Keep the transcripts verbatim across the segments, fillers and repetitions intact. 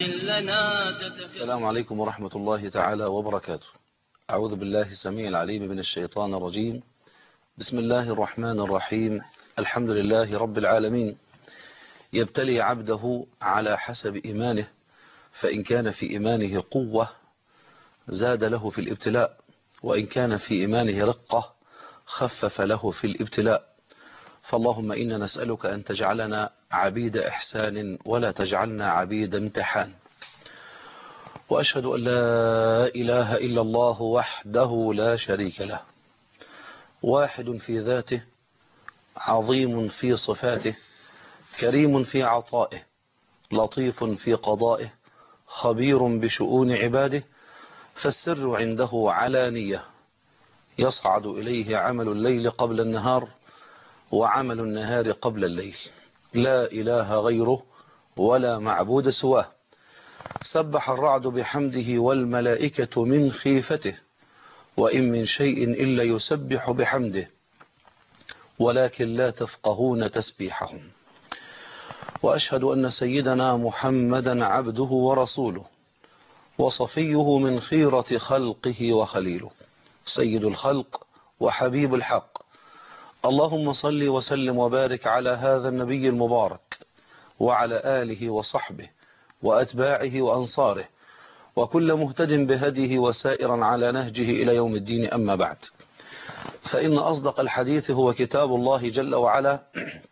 السلام عليكم ورحمة الله تعالى وبركاته. أعوذ بالله السميع العليم من الشيطان الرجيم. بسم الله الرحمن الرحيم. الحمد لله رب العالمين، يبتلي عبده على حسب إيمانه، فإن كان في إيمانه قوة زاد له في الابتلاء، وإن كان في إيمانه رقة خفف له في الابتلاء. فاللهم إنا نسألك أن تجعلنا عبيد إحسان ولا تجعلنا عبيد امتحان. وأشهد أن لا إله إلا الله وحده لا شريك له، واحد في ذاته، عظيم في صفاته، كريم في عطائه، لطيف في قضائه، خبير بشؤون عباده. فالسر عنده علانية، يصعد إليه عمل الليل قبل النهار وعمل النهار قبل الليل، لا إله غيره ولا معبود سواه. سبح الرعد بحمده والملائكة من خيفته، وإن من شيء إلا يسبح بحمده ولكن لا تفقهون تسبيحهم. وأشهد أن سيدنا محمدا عبده ورسوله، وصفيه من خيرة خلقه وخليله، سيد الخلق وحبيب الحق. اللهم صل وسلم وبارك على هذا النبي المبارك وعلى آله وصحبه وأتباعه وأنصاره وكل مهتد بهديه وسائرا على نهجه إلى يوم الدين. أما بعد، فإن أصدق الحديث هو كتاب الله جل وعلا،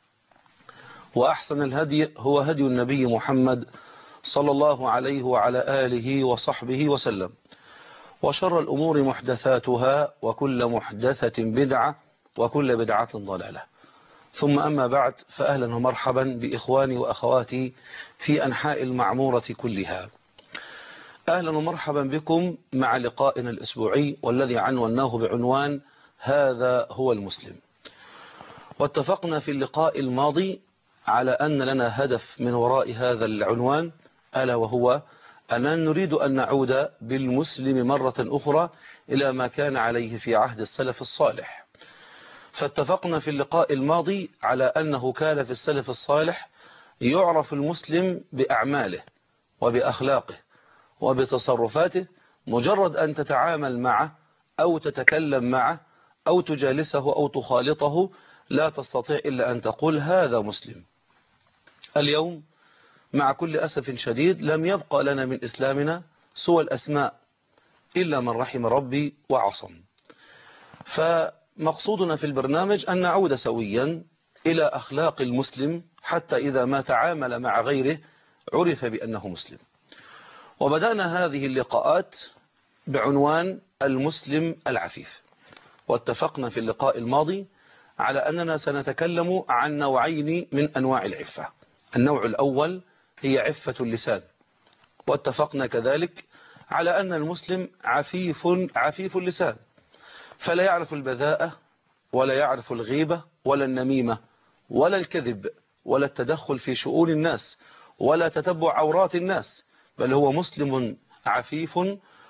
وأحسن الهدي هو هدي النبي محمد صلى الله عليه وعلى آله وصحبه وسلم، وشر الأمور محدثاتها، وكل محدثة بدعة، وكل بدعة ضلالة. ثم أما بعد، فأهلا ومرحبا بإخواني وأخواتي في أنحاء المعمورة كلها. أهلا ومرحبا بكم مع لقائنا الأسبوعي، والذي عنوناه بعنوان هذا هو المسلم. واتفقنا في اللقاء الماضي على أن لنا هدف من وراء هذا العنوان، ألا وهو أننا نريد أن نعود بالمسلم مرة أخرى إلى ما كان عليه في عهد السلف الصالح. فاتفقنا في اللقاء الماضي على أنه كان في السلف الصالح يعرف المسلم بأعماله وبأخلاقه وبتصرفاته، مجرد أن تتعامل معه أو تتكلم معه أو تجالسه أو تخالطه لا تستطيع إلا أن تقول هذا مسلم. اليوم مع كل أسف شديد لم يبقى لنا من إسلامنا سوى الأسماء، إلا من رحم ربي وعصم. فمقصودنا في البرنامج أن نعود سويا إلى أخلاق المسلم، حتى إذا ما تعامل مع غيره عرف بأنه مسلم. وبدأنا هذه اللقاءات بعنوان المسلم العفيف، واتفقنا في اللقاء الماضي على أننا سنتكلم عن نوعين من أنواع العفة. النوع الأول هي عفة اللسان، واتفقنا كذلك على أن المسلم عفيف عفيف اللسان، فلا يعرف البذاءة ولا يعرف الغيبة ولا النميمة ولا الكذب ولا التدخل في شؤون الناس ولا تتبع عورات الناس، بل هو مسلم عفيف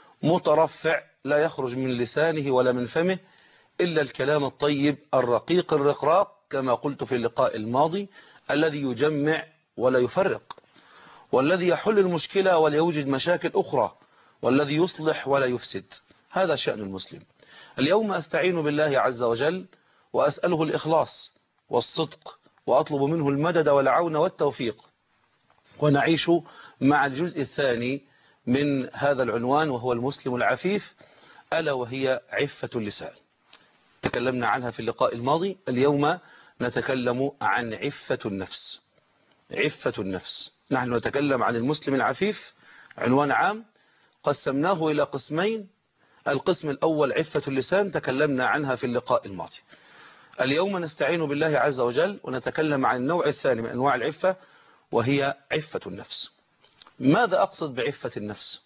مترفع، لا يخرج من لسانه ولا من فمه إلا الكلام الطيب الرقيق الرقراق، كما قلت في اللقاء الماضي، الذي يجمع ولا يفرق، والذي يحل المشكلة ولا يوجد مشاكل أخرى، والذي يصلح ولا يفسد. هذا شأن المسلم. اليوم أستعين بالله عز وجل وأسأله الإخلاص والصدق، وأطلب منه المدد والعون والتوفيق. ونعيش مع الجزء الثاني من هذا العنوان، وهو المسلم العفيف، ألا وهي عفة اللسان. تكلمنا عنها في اللقاء الماضي. اليوم نتكلم عن عفة النفس. عفة النفس، نحن نتكلم عن المسلم العفيف عنوان عام، قسمناه إلى قسمين. القسم الأول عفة اللسان، تكلمنا عنها في اللقاء الماضي. اليوم نستعين بالله عز وجل ونتكلم عن النوع الثاني من أنواع العفة، وهي عفة النفس. ماذا أقصد بعفة النفس؟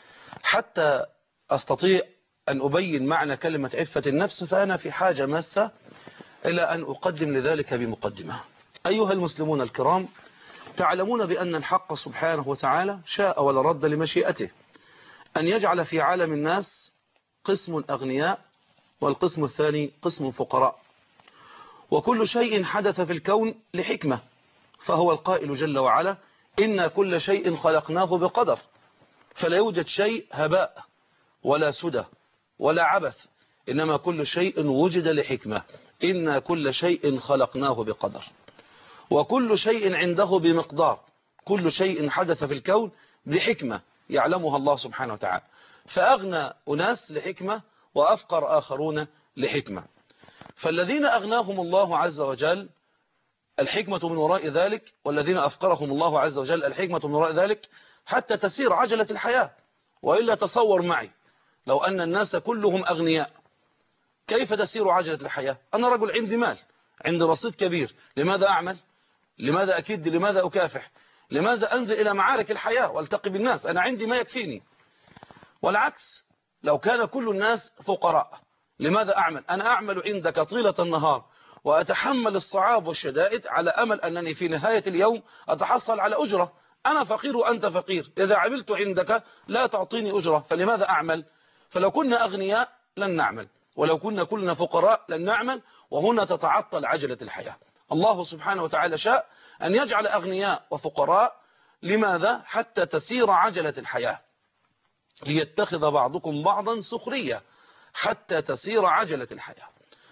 حتى أستطيع أن أبين معنى كلمة عفة النفس، فأنا في حاجة ماسة إلى أن أقدم لذلك بمقدمة. أيها المسلمون الكرام، تعلمون بأن الحق سبحانه وتعالى شاء ولا رد لمشيئته أن يجعل في عالم الناس قسم أغنياء والقسم الثاني قسم فقراء، وكل شيء حدث في الكون لحكمة. فهو القائل جل وعلا: إن كل شيء خلقناه بقدر، فلا يوجد شيء هباء ولا سدى ولا عبث، إنما كل شيء وجد لحكمة. إن كل شيء خلقناه بقدر، وكل شيء عنده بمقدار. كل شيء حدث في الكون بحكمة يعلمها الله سبحانه وتعالى، فأغنى أناس لحكمة وأفقر آخرون لحكمة. فالذين أغناهم الله عز وجل الحكمة من وراء ذلك، والذين أفقرهم الله عز وجل الحكمة من وراء ذلك، حتى تسير عجلة الحياة. وإلا تصور معي لو أن الناس كلهم أغنياء، كيف تسير عجلة الحياة؟ أنا رجل عندي مال، عندي رصيد كبير، لماذا أعمل؟ لماذا أكد؟ لماذا أكافح؟ لماذا أنزل إلى معارك الحياة والتقي بالناس؟ أنا عندي ما يكفيني. والعكس، لو كان كل الناس فقراء، لماذا أعمل؟ أنا أعمل عندك طيلة النهار وأتحمل الصعاب والشدائد على أمل أنني في نهاية اليوم أتحصل على أجرة. أنا فقير وأنت فقير، إذا عملت عندك لا تعطيني أجرة، فلماذا أعمل؟ فلو كنا أغنياء لن نعمل، ولو كنا كلنا فقراء لن نعمل، وهنا تتعطل عجلة الحياة. الله سبحانه وتعالى شاء أن يجعل أغنياء وفقراء. لماذا؟ حتى تسير عجلة الحياة، ليتخذ بعضكم بعضا سخرية، حتى تسير عجلة الحياة.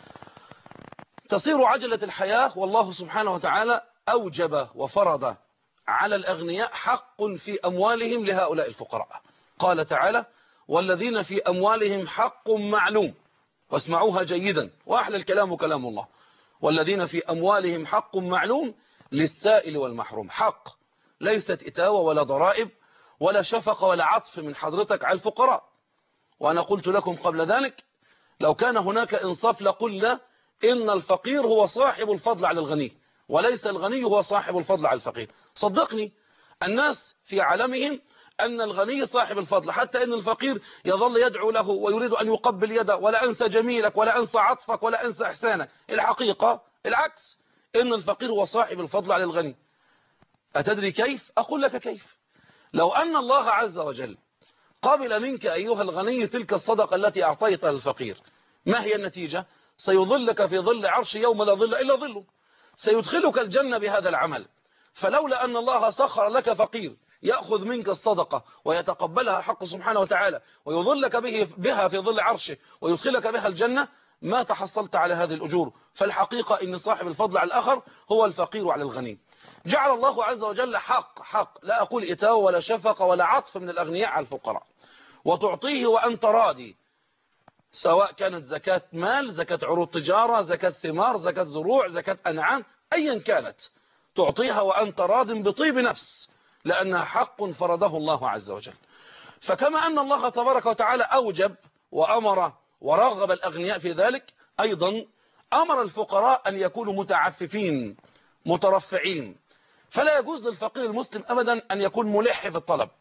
تصير عجلة الحياة، والله سبحانه وتعالى أوجب وفرض على الأغنياء حق في أموالهم لهؤلاء الفقراء. قال تعالى: والذين في أموالهم حق معلوم. واسمعوها جيدا، وأحلى الكلام كلام الله. والذين في أموالهم حق معلوم للسائل والمحروم. حق، ليست إتاوة ولا ضرائب ولا شفقة ولا عطف من حضرتك على الفقراء. وأنا قلت لكم قبل ذلك لو كان هناك إنصاف لقلنا إن الفقير هو صاحب الفضل على الغني، وليس الغني هو صاحب الفضل على الفقير. صدقني، الناس في عالمهم أن الغني صاحب الفضل، حتى أن الفقير يظل يدعو له ويريد أن يقبل يده، ولا أنسى جميلك ولا أنسى عطفك ولا أنسى إحسانك. الحقيقة العكس، إن الفقير هو صاحب الفضل على الغني. أتدري كيف؟ أقول لك كيف. لو أن الله عز وجل قبل منك أيها الغني تلك الصدقة التي أعطيتها للفقير، ما هي النتيجة؟ سيظلك في ظل عرش يوم لا ظل إلا ظله، سيدخلك الجنة بهذا العمل. فلولا أن الله سخر لك فقير يأخذ منك الصدقة ويتقبلها حق سبحانه وتعالى ويظلك به بها في ظل عرشه ويدخلك بها الجنة، ما تحصلت على هذه الأجور. فالحقيقة إن صاحب الفضل على الآخر هو الفقير على الغني. جعل الله عز وجل حق حق، لا أقول إتاوة ولا شفقة ولا عطف من الأغنياء على الفقراء، وتعطيه وأنت راضي، سواء كانت زكاة مال، زكاة عروض تجارة، زكاة ثمار، زكاة زروع، زكاة أنعام، أيا كانت، تعطيها وأنت راض بطيب نفس، لأنها حق فرضه الله عز وجل. فكما أن الله تبارك وتعالى أوجب وأمر ورغب الأغنياء في ذلك، أيضا أمر الفقراء أن يكونوا متعففين مترفعين. فلا يجوز للفقير المسلم أبدا أن يكون ملح في الطلب،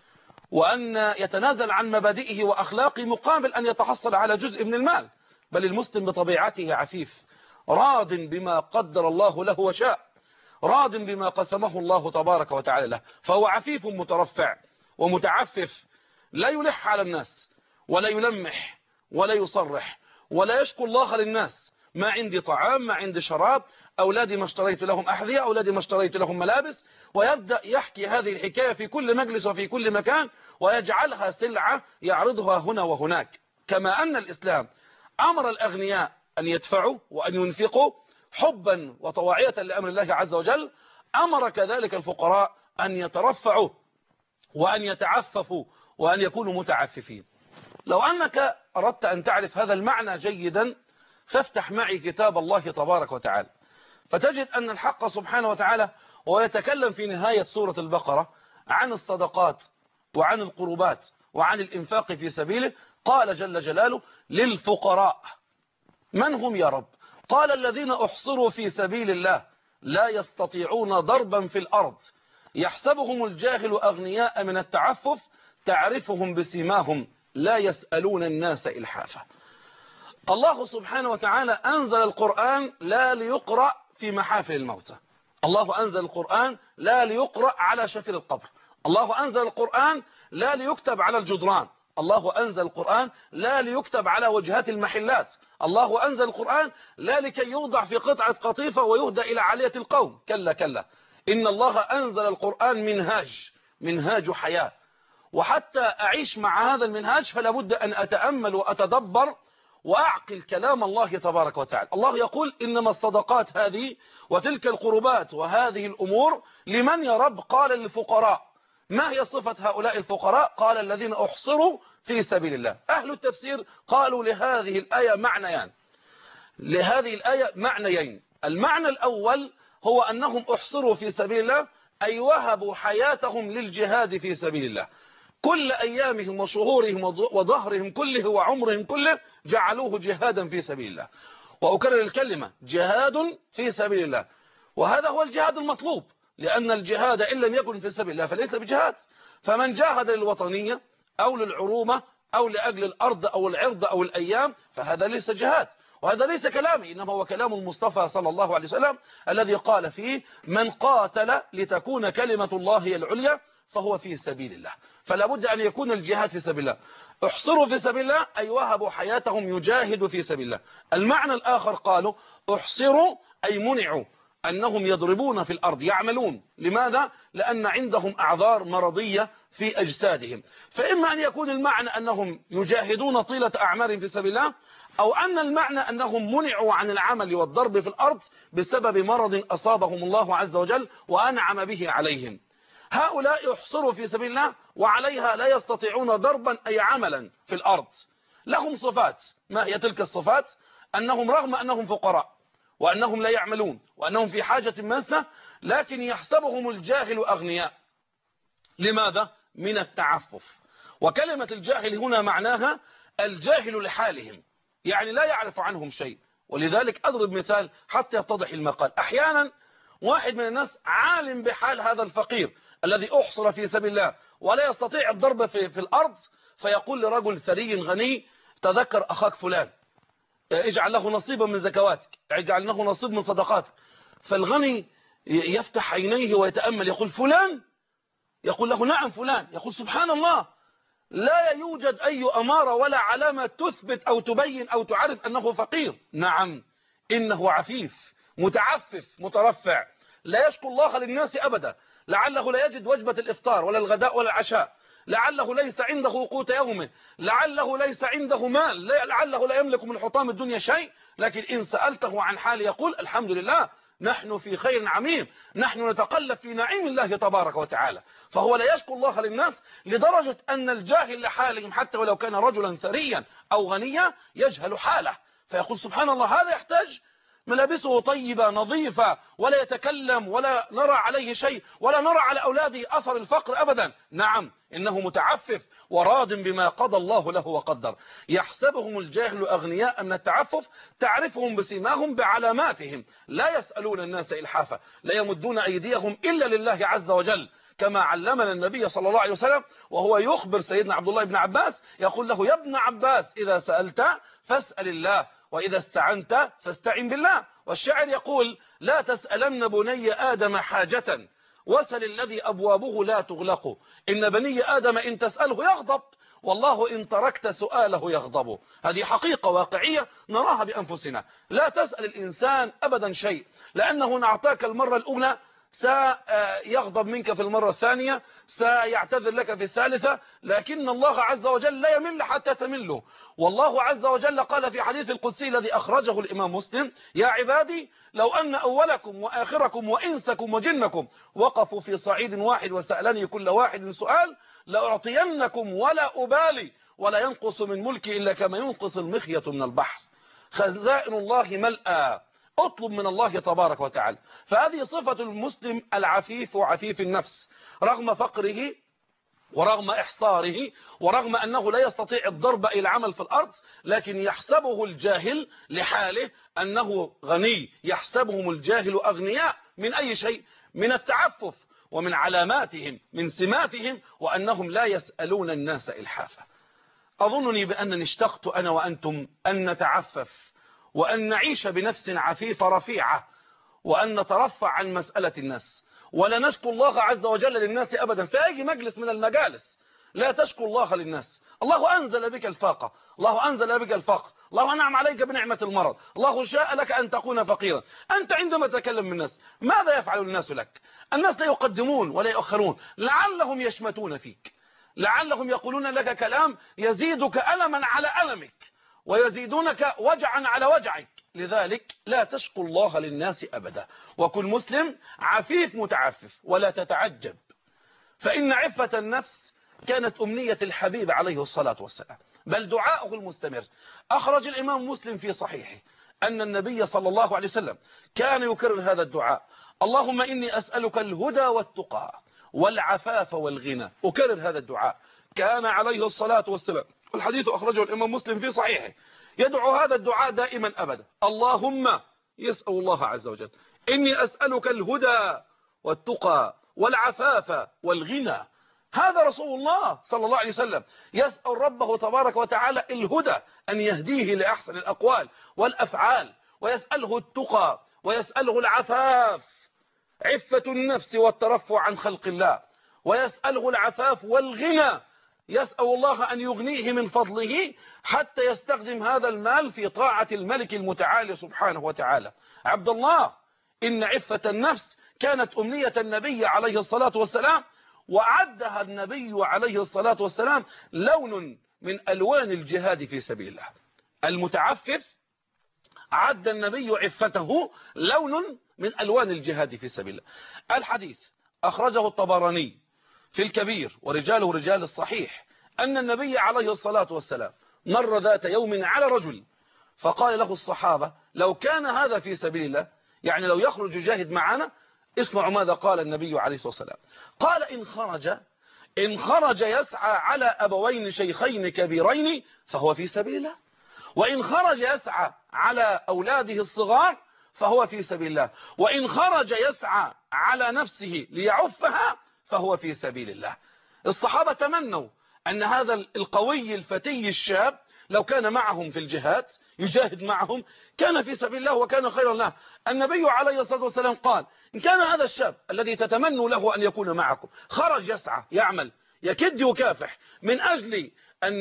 وأن يتنازل عن مبادئه وأخلاقه مقابل أن يتحصل على جزء من المال. بل المسلم بطبيعته عفيف، راض بما قدر الله له وشاء، راض بما قسمه الله تبارك وتعالى له. فهو عفيف مترفع ومتعفف، لا يلح على الناس ولا يلمح ولا يصرح ولا يشكو الله للناس. ما عندي طعام، ما عندي شراب، أولادي ما اشتريت لهم أحذية، أولادي ما اشتريت لهم ملابس، ويبدأ يحكي هذه الحكاية في كل مجلس وفي كل مكان، ويجعلها سلعة يعرضها هنا وهناك. كما أن الإسلام أمر الأغنياء أن يدفعوا وأن ينفقوا حبا وطواعية لأمر الله عز وجل، أمر كذلك الفقراء أن يترفعوا وأن يتعففوا وأن يكونوا متعففين. لو أنك أردت أن تعرف هذا المعنى جيدا، فافتح معي كتاب الله تبارك وتعالى، فتجد أن الحق سبحانه وتعالى ويتكلم في نهاية سورة البقرة عن الصدقات وعن القربات وعن الإنفاق في سبيله. قال جل جلاله: للفقراء. من هم يا رب؟ قال: الذين أحصروا في سبيل الله لا يستطيعون ضربا في الأرض يحسبهم الجاهل أغنياء من التعفف تعرفهم بسيماهم لا يسألون الناس إلحافا. الله سبحانه وتعالى أنزل القرآن لا ليقرأ في محافل الموتى، الله أنزل القرآن لا ليقرأ على شفير القبر، الله أنزل القرآن لا ليكتب على الجدران، الله أنزل القرآن لا ليكتب على وجهات المحلات، الله أنزل القرآن لا لكي يوضع في قطعة قطيفة ويهدى إلى علية القوم. كلا كلا، إن الله أنزل القرآن منهاج منهاج حياة، وحتى أعيش مع هذا المنهاج فلا بد أن أتأمل وأتدبر وأعقل كلام الله تبارك وتعالى. الله يقول إنما الصدقات هذه وتلك القربات وهذه الأمور لمن يا رب؟ قال للفقراء. ما هي صفة هؤلاء الفقراء؟ قال الذين أحصروا في سبيل الله. أهل التفسير قالوا لهذه الآية معنيان لهذه الآية معنيين. المعنى الأول هو أنهم أحصروا في سبيل الله، أي وهبوا حياتهم للجهاد في سبيل الله، كل أيامهم وشهورهم وظهرهم كله وعمرهم كله جعلوه جهادا في سبيل الله. وأكرر الكلمة، جهاد في سبيل الله، وهذا هو الجهاد المطلوب، لأن الجهاد إن لم يكن في سبيل الله فليس بجهاد. فمن جاهد للوطنية أو للعرومة أو لأجل الأرض أو العرض أو الأيام فهذا ليس جهاد، وهذا ليس كلامي، إنما هو كلام المصطفى صلى الله عليه وسلم الذي قال فيه من قاتل لتكون كلمة الله هي العليا فهو في سبيل الله. فلا بد أن يكون الجهاد في سبيل الله. احصروا في سبيل الله أي وهبوا حياتهم يجاهدوا في سبيل الله. المعنى الآخر قالوا احصروا أي منعوا أنهم يضربون في الأرض يعملون. لماذا؟ لأن عندهم أعذار مرضية في أجسادهم. فإما أن يكون المعنى أنهم يجاهدون طيلة أعمارهم في سبيل الله، أو أن المعنى أنهم منعوا عن العمل والضرب في الأرض بسبب مرض أصابهم الله عز وجل وأنعم به عليهم. هؤلاء يحصروا في سبيل الله وعليها لا يستطيعون ضربا أي عملا في الأرض. لهم صفات. ما هي تلك الصفات؟ أنهم رغم أنهم فقراء وأنهم لا يعملون وأنهم في حاجة ماسة، لكن يحسبهم الجاهل أغنياء. لماذا؟ من التعفف. وكلمة الجاهل هنا معناها الجاهل لحالهم، يعني لا يعرف عنهم شيء. ولذلك أضرب مثال حتى يتضح المقال. أحيانا واحد من الناس عالم بحال هذا الفقير الذي أحصر في سبيل الله ولا يستطيع الضرب في, في الأرض، فيقول لرجل ثري غني تذكر أخاك فلان، اجعل له نصيبا من زكواتك، اجعل له نصيب من صدقاتك. فالغني يفتح عينيه ويتأمل، يقول فلان؟ يقول له نعم فلان. يقول سبحان الله، لا يوجد أي أمارة ولا علامة تثبت أو تبين أو تعرف أنه فقير. نعم، إنه عفيف متعفف مترفع، لا يشكو الله للناس أبدا. لعله لا يجد وجبة الإفطار ولا الغداء ولا العشاء، لعله ليس عنده قوت يومه، لعله ليس عنده مال، لعله لا يملك من حطام الدنيا شيء، لكن إن سألته عن حال يقول الحمد لله، نحن في خير عميم، نحن نتقلب في نعيم الله تبارك وتعالى. فهو لا يشكو الله للناس، لدرجة أن الجاهل لحالهم حتى ولو كان رجلا ثريا أو غنيا يجهل حاله، فيقول سبحان الله هذا يحتاج ملابسه طيبة نظيفة ولا يتكلم ولا نرى عليه شيء ولا نرى على أولاده أثر الفقر أبدا. نعم، إنه متعفف وراض بما قضى الله له وقدر. يحسبهم الجاهل أغنياء من التعفف، تعرفهم بسيماهم بعلاماتهم، لا يسألون الناس إلحافا، لا يمدون أيديهم إلا لله عز وجل، كما علمنا النبي صلى الله عليه وسلم وهو يخبر سيدنا عبد الله بن عباس، يقول له يا ابن عباس إذا سألت فاسأل الله وإذا استعنت فاستعن بالله. والشاعر يقول لا تسألن بني آدم حاجة وسل الذي أبوابه لا تغلق، إن بني آدم إن تسأله يغضب والله إن تركت سؤاله يغضب. هذه حقيقة واقعية نراها بأنفسنا. لا تسأل الإنسان أبدا شيء، لأنه نعطاك المرة الأولى سيغضب منك في المرة الثانية، سيعتذر لك في الثالثة، لكن الله عز وجل لا يمل حتى تمله. والله عز وجل قال في حديث القدسي الذي أخرجه الإمام مسلم يا عبادي لو أن أولكم وآخركم وإنسكم وجنكم وقفوا في صعيد واحد وسألني كل واحد سؤال لأعطينكم ولا أبالي ولا ينقص من ملكي إلا كما ينقص المخيط من البحر. خزائن الله ملأى، اطلب من الله تبارك وتعالى. فهذه صفة المسلم العفيف وعفيف النفس، رغم فقره ورغم إحصاره ورغم أنه لا يستطيع الضرب إلى العمل في الأرض، لكن يحسبه الجاهل لحاله أنه غني. يحسبهم الجاهل أغنياء من أي شيء؟ من التعفف، ومن علاماتهم من سماتهم وأنهم لا يسألون الناس إلحافا. أظنني بأنني اشتقت أنا وأنتم أن نتعفف وأن نعيش بنفس عفيفة رفيعة وأن نترفع عن مسألة الناس، ولا نشكو الله عز وجل للناس أبدا في أي مجلس من المجالس. لا تشكو الله للناس. الله أنزل بك الفاقة، الله أنزل بك الفقر، الله أنعم عليك بنعمة المرض، الله شاء لك أن تكون فقيرا. أنت عندما تتكلم من الناس ماذا يفعل الناس لك؟ الناس لا يقدمون ولا يؤخرون، لعلهم يشمتون فيك، لعلهم يقولون لك كلام يزيدك ألما على ألمك ويزيدونك وجعا على وجعك. لذلك لا تشكو الله للناس أبدا، وكن مسلم عفيف متعفف ولا تتعجب، فإن عفة النفس كانت أمنية الحبيب عليه الصلاة والسلام، بل دعاؤه المستمر. أخرج الإمام مسلم في صحيحه أن النبي صلى الله عليه وسلم كان يكرر هذا الدعاء: اللهم إني أسألك الهدى والتقى والعفاف والغنى. أكرر هذا الدعاء، كان عليه الصلاة والسلام، والحديث أخرجه الإمام مسلم في صحيحه، يدعو هذا الدعاء دائما أبدا. اللهم، يسأل الله عز وجل، إني أسألك الهدى والتقى والعفاف والغنى. هذا رسول الله صلى الله عليه وسلم يسأل ربه تبارك وتعالى الهدى، أن يهديه لأحسن الأقوال والأفعال، ويسأله التقى ويسأله العفاف، عفة النفس والترفع عن خلق الله، ويسأله العفاف والغنى، يسأل الله أن يغنيه من فضله حتى يستخدم هذا المال في طاعة الملك المتعالي سبحانه وتعالى. عبد الله، إن عفة النفس كانت أمنية النبي عليه الصلاة والسلام، وعدها النبي عليه الصلاة والسلام لون من ألوان الجهاد في سبيل الله. المتعفف عد النبي عفته لون من ألوان الجهاد في سبيل الله. الحديث أخرجه الطبراني في الكبير ورجاله رجال الصحيح أن النبي عليه الصلاة والسلام مر ذات يوم على رجل، فقال له الصحابة: لو كان هذا في سبيل الله، يعني لو يخرج يجاهد معنا، اسمعوا ماذا قال النبي عليه الصلاة والسلام. قال: إن خرج إن خرج يسعى على أبوين شيخين كبيرين فهو في سبيل الله، وإن خرج يسعى على أولاده الصغار فهو في سبيل الله، وإن خرج يسعى على نفسه ليعفها فهو في سبيل الله. الصحابة تمنوا أن هذا القوي الفتي الشاب لو كان معهم في الجهاد يجاهد معهم كان في سبيل الله وكان خيرا له. النبي عليه الصلاة والسلام قال: إن كان هذا الشاب الذي تتمنوا له أن يكون معكم خرج يسعى يعمل يكد يكافح من أجل أن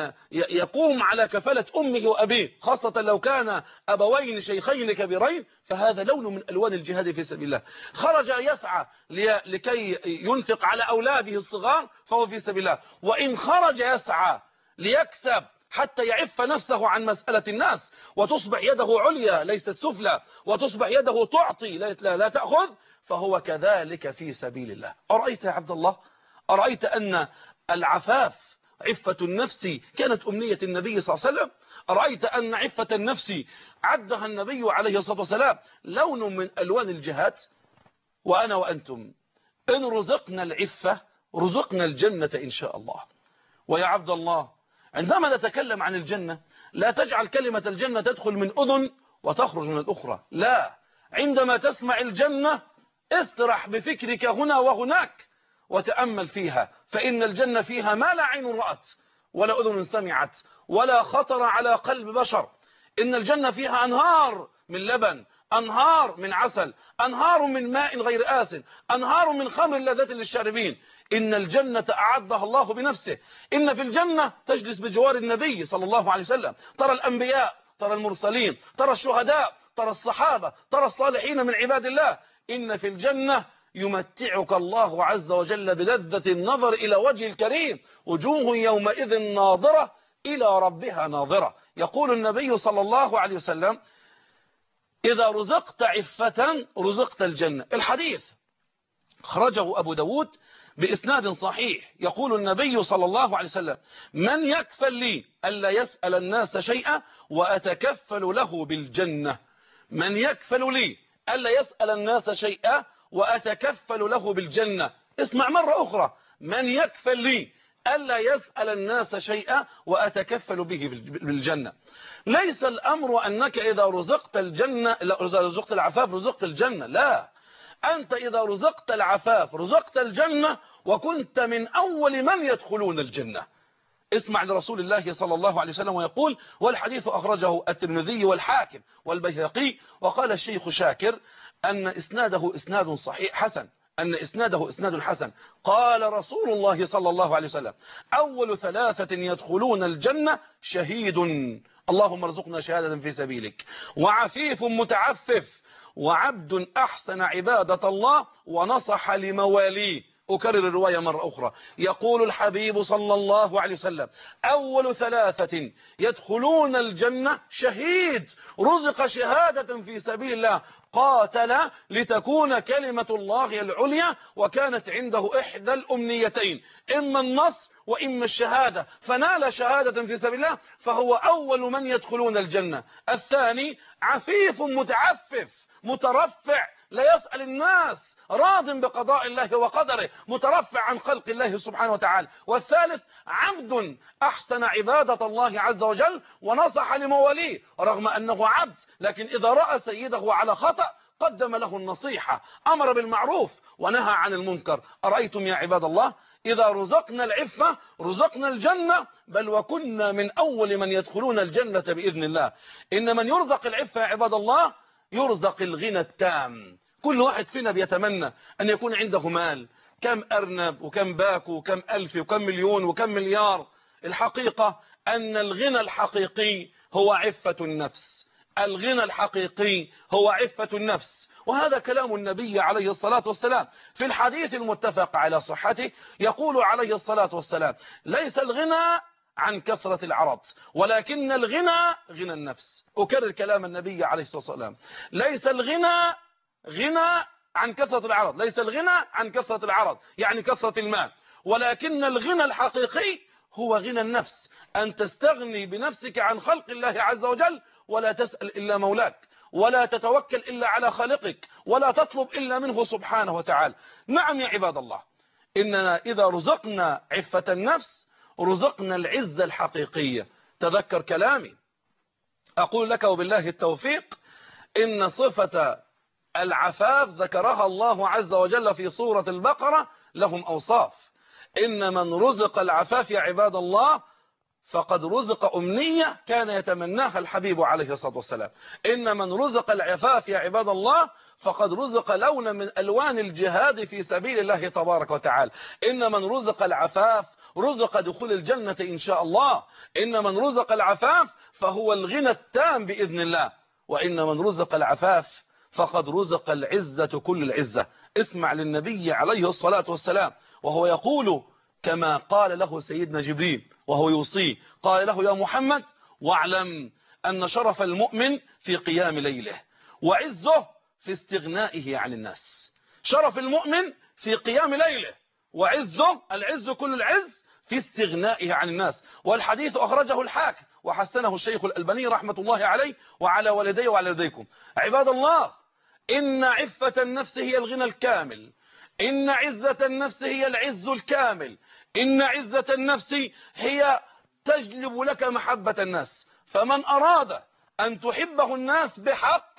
يقوم على كفالة أمه وأبيه، خاصة لو كان أبوين شيخين كبيرين، فهذا لون من ألوان الجهاد في سبيل الله. خرج يسعى لكي ينفق على أولاده الصغار فهو في سبيل الله، وإن خرج يسعى ليكسب حتى يعف نفسه عن مسألة الناس وتصبح يده عليا ليست سفلى، وتصبح يده تعطي لا, لا تأخذ، فهو كذلك في سبيل الله. أرأيت يا عبد الله، أرأيت أن العفاف عفة النفس كانت أمنية النبي صلى الله عليه وسلم؟ أرأيت أن عفة النفس عدها النبي عليه الصلاة والسلام لون من ألوان الجهاد؟ وأنا وأنتم إن رزقنا العفة رزقنا الجنة إن شاء الله. ويا عبد الله، عندما نتكلم عن الجنة لا تجعل كلمة الجنة تدخل من أذن وتخرج من الأخرى، لا، عندما تسمع الجنة اسرح بفكرك هنا وهناك وتأمل فيها، فإن الجنة فيها ما لا عين رأت ولا أذن سمعت ولا خطر على قلب بشر. إن الجنة فيها أنهار من لبن، أنهار من عسل، أنهار من ماء غير آسن، أنهار من خمر لذة للشاربين. إن الجنة أعدها الله بنفسه. إن في الجنة تجلس بجوار النبي صلى الله عليه وسلم، ترى الأنبياء، ترى المرسلين، ترى الشهداء، ترى الصحابة، ترى الصالحين من عباد الله. إن في الجنة يمتعك الله عز وجل بلذة النظر إلى وجه الكريم، وجوه يومئذ ناظرة إلى ربها ناظرة. يقول النبي صلى الله عليه وسلم: إذا رزقت عفة رزقت الجنة. الحديث خرجه أبو داود بإسناد صحيح، يقول النبي صلى الله عليه وسلم: من يكفل لي ألا يسأل الناس شيئا وأتكفل له بالجنة. من يكفل لي ألا يسأل الناس شيئا وأتكفل له بالجنة. اسمع مرة أخرى: من يكفل لي ألا يسأل الناس شيئا وأتكفل به بالجنة. ليس الأمر أنك إذا رزقت الجنة، إذا رزقت العفاف رزقت الجنة، لا، أنت إذا رزقت العفاف رزقت الجنة وكنت من أول من يدخلون الجنة. اسمع لرسول الله صلى الله عليه وسلم ويقول، والحديث أخرجه الترمذي والحاكم والبيهقي، وقال الشيخ شاكر أن إسناده إسناد صحيح حسن، أن إسناده إسناد حسن. قال رسول الله صلى الله عليه وسلم: أول ثلاثة يدخلون الجنة شهيد، اللهم ارزقنا شهادة في سبيلك، وعفيف متعفف، وعبد أحسن عبادة الله ونصح لمواليه. أكرر الرواية مرة أخرى. يقول الحبيب صلى الله عليه وسلم: أول ثلاثة يدخلون الجنة شهيد رزق شهادة في سبيل الله، قاتل لتكون كلمة الله العليا، وكانت عنده إحدى الأمنيتين، إما النصر وإما الشهادة، فنال شهادة في سبيل الله، فهو أول من يدخلون الجنة. الثاني عفيف متعفف مترفع، لا يسأل الناس، راض بقضاء الله وقدره، مترفع عن خلق الله سبحانه وتعالى. والثالث عبد أحسن عبادة الله عز وجل ونصح لمواليه، رغم أنه عبد، لكن إذا رأى سيده على خطأ قدم له النصيحة، أمر بالمعروف ونهى عن المنكر. أرأيتم يا عباد الله، إذا رزقنا العفة رزقنا الجنة، بل وكنا من أول من يدخلون الجنة بإذن الله. إن من يرزق العفة يا عباد الله يرزق الغنى التام. كل واحد فينا بيتمنى أن يكون عنده مال، كم أرنب وكم باكو وكم ألف وكم مليون وكم مليار. الحقيقة أن الغنى الحقيقي هو عفة النفس. الغنى الحقيقي هو عفة النفس، وهذا كلام النبي عليه الصلاة والسلام في الحديث المتفق على صحته. يقول عليه الصلاة والسلام: ليس الغنى عن كثرة العرض، ولكن الغنى غنى النفس. أكرر كلام النبي عليه الصلاة والسلام: ليس الغنى غنى عن كثرة العرض، ليس الغنى عن كثرة العرض يعني كثرة المال، ولكن الغنى الحقيقي هو غنى النفس، أن تستغني بنفسك عن خلق الله عز وجل، ولا تسأل إلا مولاك، ولا تتوكل إلا على خالقك، ولا تطلب إلا منه سبحانه وتعالى. نعم يا عباد الله، إننا إذا رزقنا عفة النفس رزقنا العزة الحقيقية. تذكر كلامي، أقول لك وبالله التوفيق، إن صفة العفاف ذكرها الله عز وجل في سورة البقرة لهم أوصاف. إن من رزق العفاف يا عباد الله فقد رزق أمنية كان يتمناها الحبيب عليه الصلاة والسلام. إن من رزق العفاف يا عباد الله فقد رزق لونا من ألوان الجهاد في سبيل الله تبارك وتعالى. إن من رزق العفاف رزق دخول الجنة إن شاء الله. إن من رزق العفاف فهو الغنى التام بإذن الله. وإن من رزق العفاف فقد رزق العزة كل العزة. اسمع للنبي عليه الصلاة والسلام وهو يقول كما قال له سيدنا جبريل وهو يوصيه، قال له: يا محمد، واعلم أن شرف المؤمن في قيام ليله، وعزه في استغنائه عن الناس. شرف المؤمن في قيام ليله، وعزه العز كل العز في استغنائه عن الناس. والحديث أخرجه الحاكم وحسنه الشيخ الألباني رحمة الله عليه وعلى والديه وعلى والديكم. عباد الله، إن عفة النفس هي الغنى الكامل، إن عزة النفس هي العز الكامل، إن عزة النفس هي تجلب لك محبة الناس. فمن أراد أن تحبه الناس بحق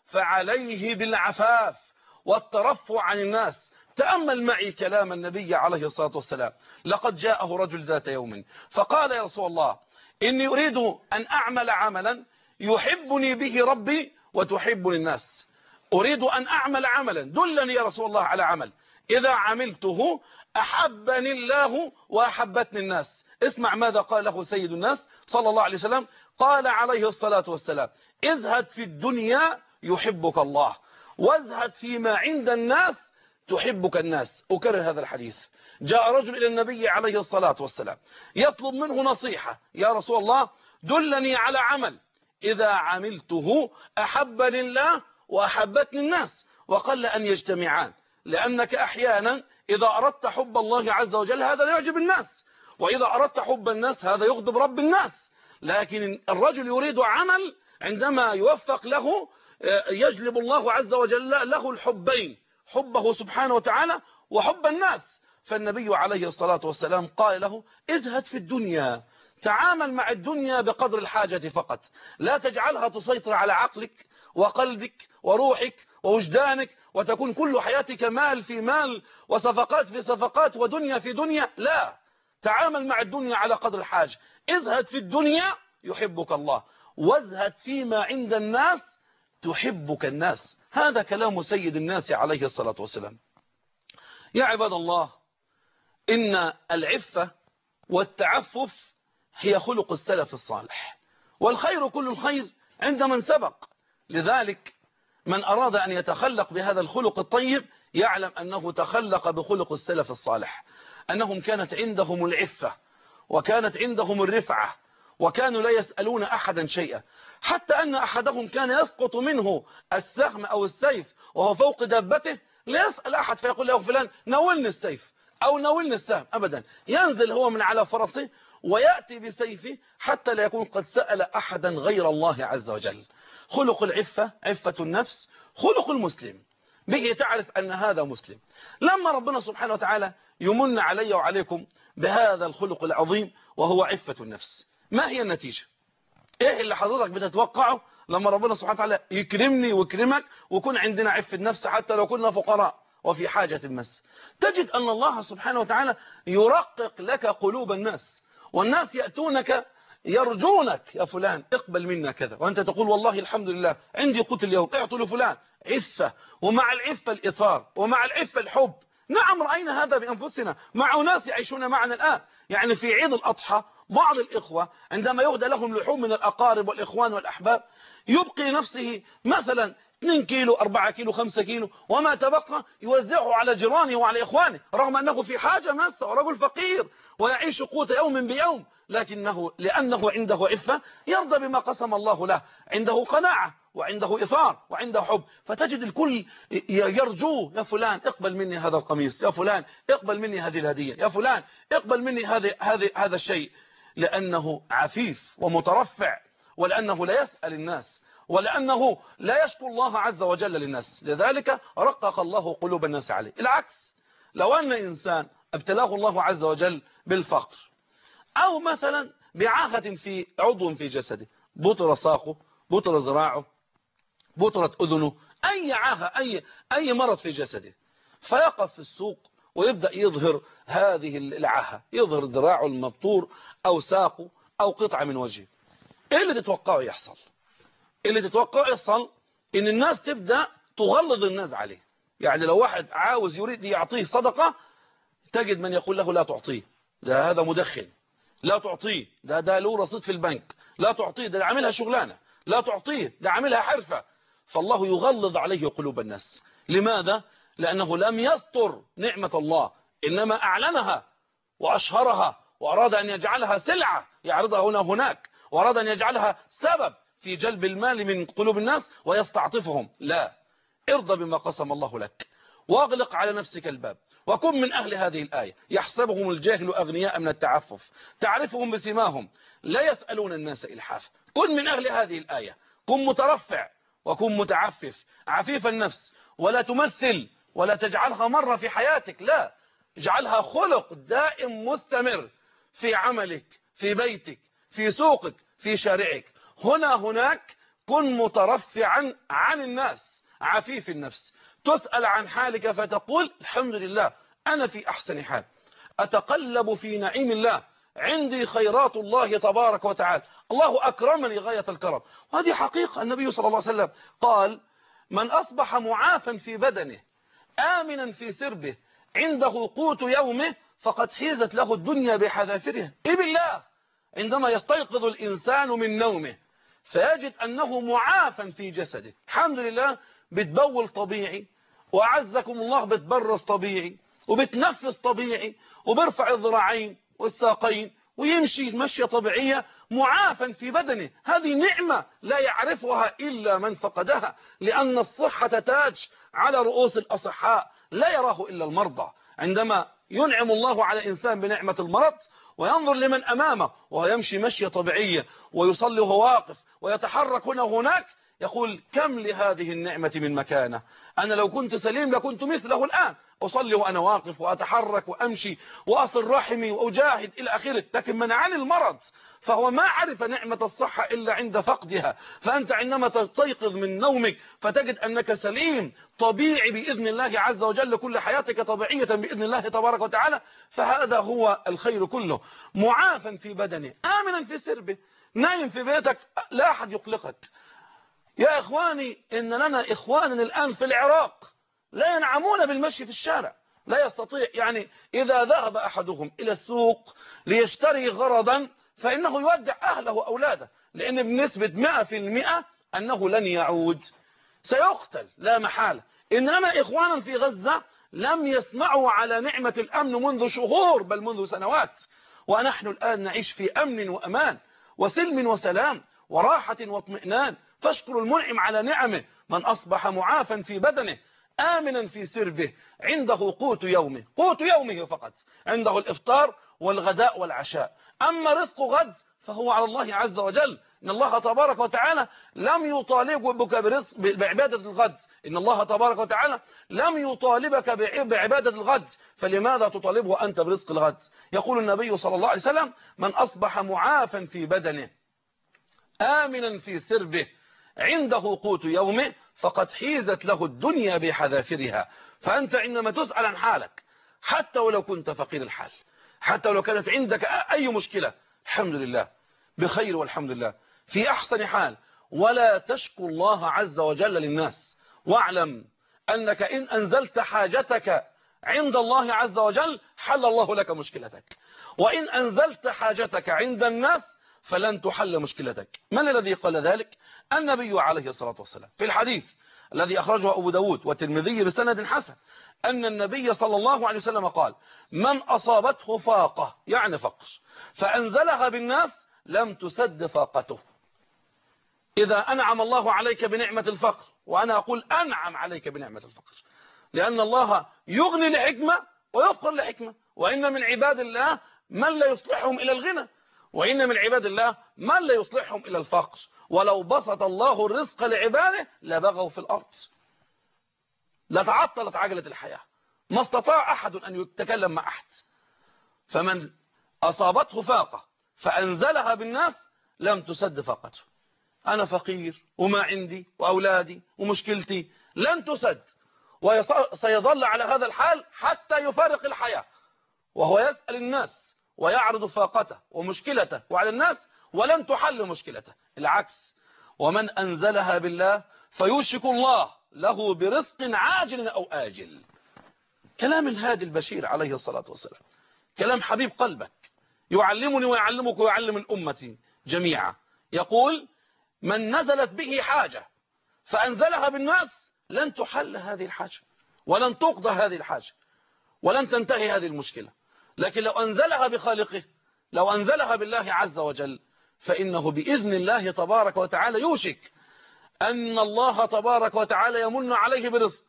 فعليه بالعفاف والترفع عن الناس. تأمل معي كلام النبي عليه الصلاة والسلام. لقد جاءه رجل ذات يوم فقال: يا رسول الله، إني أريد أن أعمل عملا يحبني به ربي وتحبني الناس. أريد أن أعمل عملا، دلني يا رسول الله على عمل إذا عملته أحبني الله وأحبتني الناس. اسمع ماذا قال له سيد الناس صلى الله عليه وسلم. قال عليه الصلاة والسلام: ازهد في الدنيا يحبك الله، وازهد فيما عند الناس تحبك الناس. أكرر هذا الحديث. جاء رجل إلى النبي عليه الصلاة والسلام يطلب منه نصيحة: يا رسول الله، دلني على عمل إذا عملته أحبني الله وأحبتني الناس. وقل أن يجتمعان، لأنك أحيانا إذا أردت حب الله عز وجل هذا لا يعجب الناس، وإذا أردت حب الناس هذا يغضب رب الناس. لكن الرجل يريد عمل عندما يوفق له يجلب الله عز وجل له الحبين، حبه سبحانه وتعالى وحب الناس. فالنبي عليه الصلاة والسلام قال له: ازهد في الدنيا، تعامل مع الدنيا بقدر الحاجة فقط، لا تجعلها تسيطر على عقلك وقلبك وروحك ووجدانك وتكون كل حياتك مال في مال وصفقات في صفقات ودنيا في دنيا. لا، تعامل مع الدنيا على قدر الحاجة. ازهد في الدنيا يحبك الله، وازهد فيما عند الناس تحبك الناس. هذا كلام سيد الناس عليه الصلاة والسلام. يا عباد الله، إن العفة والتعفف هي خلق السلف الصالح، والخير كل الخير عند من سبق. لذلك من أراد أن يتخلق بهذا الخلق الطيب يعلم أنه تخلق بخلق السلف الصالح، أنهم كانت عندهم العفة وكانت عندهم الرفعة، وكانوا لا يسألون أحدا شيئا، حتى أن أحدهم كان يسقط منه السهم أو السيف وهو فوق دابته، لا يسأل أحد فيقول له فلان ناولني السيف أو ناولني السهم، أبدا، ينزل هو من على فرسه ويأتي بسيفه حتى لا يكون قد سأل أحدا غير الله عز وجل. خلق العفة، عفة النفس، خلق المسلم، به تعرف أن هذا مسلم. لما ربنا سبحانه وتعالى يمن علي وعليكم بهذا الخلق العظيم وهو عفة النفس، ما هي النتيجة؟ ايه اللي حضرتك بتتوقعه لما ربنا سبحانه وتعالى يكرمني ويكرمك ويكون عندنا عفة نفس حتى لو كنا فقراء وفي حاجة المس؟ تجد أن الله سبحانه وتعالى يرقق لك قلوب الناس، والناس يأتونك يرجونك، يا فلان اقبل منا كذا، وأنت تقول والله الحمد لله عندي قوت اليوم، اعطوا لفلان. عفة، ومع العفة الإثار، ومع العفة الحب. نعم رأينا هذا بأنفسنا مع ناس يعيشون معنا الآن. يعني في عيد الأضحى بعض الإخوة عندما يهدى لهم لحوم من الأقارب والإخوان والأحباب يبقي نفسه مثلا اثنين كيلو أربعة كيلو خمسة كيلو، وما تبقى يوزعه على جيرانه وعلى إخوانه، رغم أنه في حاجة ماسة ورجل فقير ويعيش قوت يوم بيوم، لكنه لأنه عنده عفة يرضى بما قسم الله له، عنده قناعة وعنده إثار وعنده حب، فتجد الكل يرجوه، يا فلان اقبل مني هذا القميص، يا فلان اقبل مني هذه الهدية، يا فلان اقبل مني هذا هذا هذا الشيء، لأنه عفيف ومترفع، ولأنه لا يسأل الناس، ولأنه لا يشكو الله عز وجل للناس. لذلك رقق الله قلوب الناس عليه. العكس، لو أن إنسان ابتلاه الله عز وجل بالفقر، أو مثلا بعاهة في عضو في جسده، بطر ساقه، بطر ذراعه، بطرت أذنه، أي عاهة، أي, أي مرض في جسده، فيقف في السوق ويبدأ يظهر هذه العاهة، يظهر ذراعه المبطور أو ساقه أو قطعة من وجهه. إيه اللي تتوقعه يحصل؟ اللي تتوقعه يحصل إن الناس تبدأ تغلظ الناس عليه. يعني لو واحد عاوز يريد يعطيه صدقة تجد من يقول له لا تعطيه، ده هذا مدخن، لا تعطيه، ده ده له رصيد في البنك، لا تعطيه، ده عاملها شغلانة، لا تعطيه، ده عاملها حرفة. فالله يغلظ عليه قلوب الناس. لماذا؟ لأنه لم يستر نعمة الله، إنما أعلنها وأشهرها، وأراد أن يجعلها سلعة يعرضها هنا هناك، وأراد أن يجعلها سبب في جلب المال من قلوب الناس ويستعطفهم. لا، ارضى بما قسم الله لك، واغلق على نفسك الباب، وكن من أهل هذه الآية. يحسبهم الجاهل أغنياء من التعفف، تعرفهم بسماهم لا يسألون الناس إلحافا. كن من أهل هذه الآية، كن مترفع وكن متعفف، عفيف النفس، ولا تمثل ولا تجعلها مرة في حياتك، لا، اجعلها خلق دائم مستمر في عملك، في بيتك، في سوقك، في شارعك، هنا هناك. كن مترفعا عن الناس، عفيف النفس، تسأل عن حالك فتقول الحمد لله أنا في أحسن حال، أتقلب في نعيم الله، عندي خيرات الله تبارك وتعالى، الله أكرمني غاية الكرم. وهذه حقيقة. النبي صلى الله عليه وسلم قال من أصبح معافا في بدنه آمنا في سربه عنده قوت يومه فقد حيزت له الدنيا بحذافيرها. إيه بالله، عندما يستيقظ الإنسان من نومه فيجد أنه معافا في جسده، الحمد لله، بتبول طبيعي، وأعزكم الله بتبرز طبيعي، وبتنفس طبيعي، وبرفع الذراعين والساقين، ويمشي مشية طبيعية، معافا في بدنه. هذه نعمة لا يعرفها إلا من فقدها، لأن الصحة تاج على رؤوس الأصحاء لا يراه إلا المرضى. عندما ينعم الله على إنسان بنعمة المرض وينظر لمن أمامه وهو يمشي مشية طبيعية ويصلي وهو واقف ويتحرك هنا وهناك، يقول كم لهذه النعمة من مكانة، أنا لو كنت سليم لكنت مثله الآن، أصلي وأنا واقف وأتحرك وأمشي وأصل رحمي وأجاهد إلى آخره. لكن منعني المرض فهو ما عرف نعمة الصحة إلا عند فقدها. فأنت عندما تستيقظ من نومك فتجد أنك سليم طبيعي بإذن الله عز وجل، كل حياتك طبيعية بإذن الله تبارك وتعالى، فهذا هو الخير كله. معافا في بدنه آمنا في سربه، نايم في بيتك لا أحد يقلقك. يا إخواني، إن لنا إخواننا الآن في العراق لا ينعمون بالمشي في الشارع، لا يستطيع. يعني إذا ذهب أحدهم إلى السوق ليشتري غرضا فإنه يودع أهله وأولاده، لأن بنسبة مئة في المئة أنه لن يعود، سيقتل لا محالة. إنما إخوانا في غزة لم يسمعوا على نعمة الأمن منذ شهور بل منذ سنوات، ونحن الآن نعيش في أمن وأمان وسلم وسلام وراحة واطمئنان. فاشكروا المنعم على نعمه. من أصبح معافا في بدنه آمنا في سربه عنده قوت يومه، قوت يومه فقط، عنده الإفطار والغداء والعشاء. أما رزق غد فهو على الله عز وجل. إن الله تبارك وتعالى لم يطالبك برزق بعبادة الغد، إن الله تبارك وتعالى لم يطالبك بعبادة الغد، فلماذا تطالبه أنت برزق الغد؟ يقول النبي صلى الله عليه وسلم: من أصبح معافا في بدنه آمنا في سربه عنده قوت يومه فقد حيزت له الدنيا بحذافيرها. فأنت عندما تسأل عن حالك حتى ولو كنت فقير الحال، حتى ولو كانت عندك أي مشكلة، الحمد لله بخير والحمد لله في أحسن حال، ولا تشكو الله عز وجل للناس. واعلم أنك إن أنزلت حاجتك عند الله عز وجل حل الله لك مشكلتك، وإن أنزلت حاجتك عند الناس فلن تحل مشكلتك. من الذي قال ذلك؟ النبي عليه الصلاة والسلام في الحديث الذي أخرجه أبو داود والترمذي بسند حسن أن النبي صلى الله عليه وسلم قال: من أصابته فاقة يعني فقر فأنزلها بالناس لم تسد فاقته. إذا أنعم الله عليك بنعمة الفقر، وأنا أقول أنعم عليك بنعمة الفقر، لأن الله يغني لحكمة ويفقر لحكمة، وإن من عباد الله من لا يصلحهم إلى الغنى، وإن من عباد الله من لا يصلحهم إلى الفقر. ولو بسط الله الرزق لعباده لبغوا في الأرض، لتعطلت عجلة الحياة، ما استطاع أحد أن يتكلم مع أحد. فمن أصابته فاقة فأنزلها بالناس لم تسد فاقته. أنا فقير وما عندي وأولادي ومشكلتي لن تسد، وسيظل على هذا الحال حتى يفارق الحياة، وهو يسأل الناس ويعرض فاقته ومشكلته وعلى الناس ولن تحل مشكلته. العكس، ومن أنزلها بالله فيوشك الله له برزق عاجل أو آجل. كلام الهادي البشير عليه الصلاة والسلام، كلام حبيب قلبك، يعلمني ويعلمك ويعلم الأمة جميعا. يقول: من نزلت به حاجة فأنزلها بالناس لن تحل هذه الحاجة ولن تقضى هذه الحاجة ولن تنتهي هذه المشكلة. لكن لو أنزلها بخالقه، لو أنزلها بالله عز وجل، فإنه بإذن الله تبارك وتعالى يوشك أن الله تبارك وتعالى يمن عليه برزق.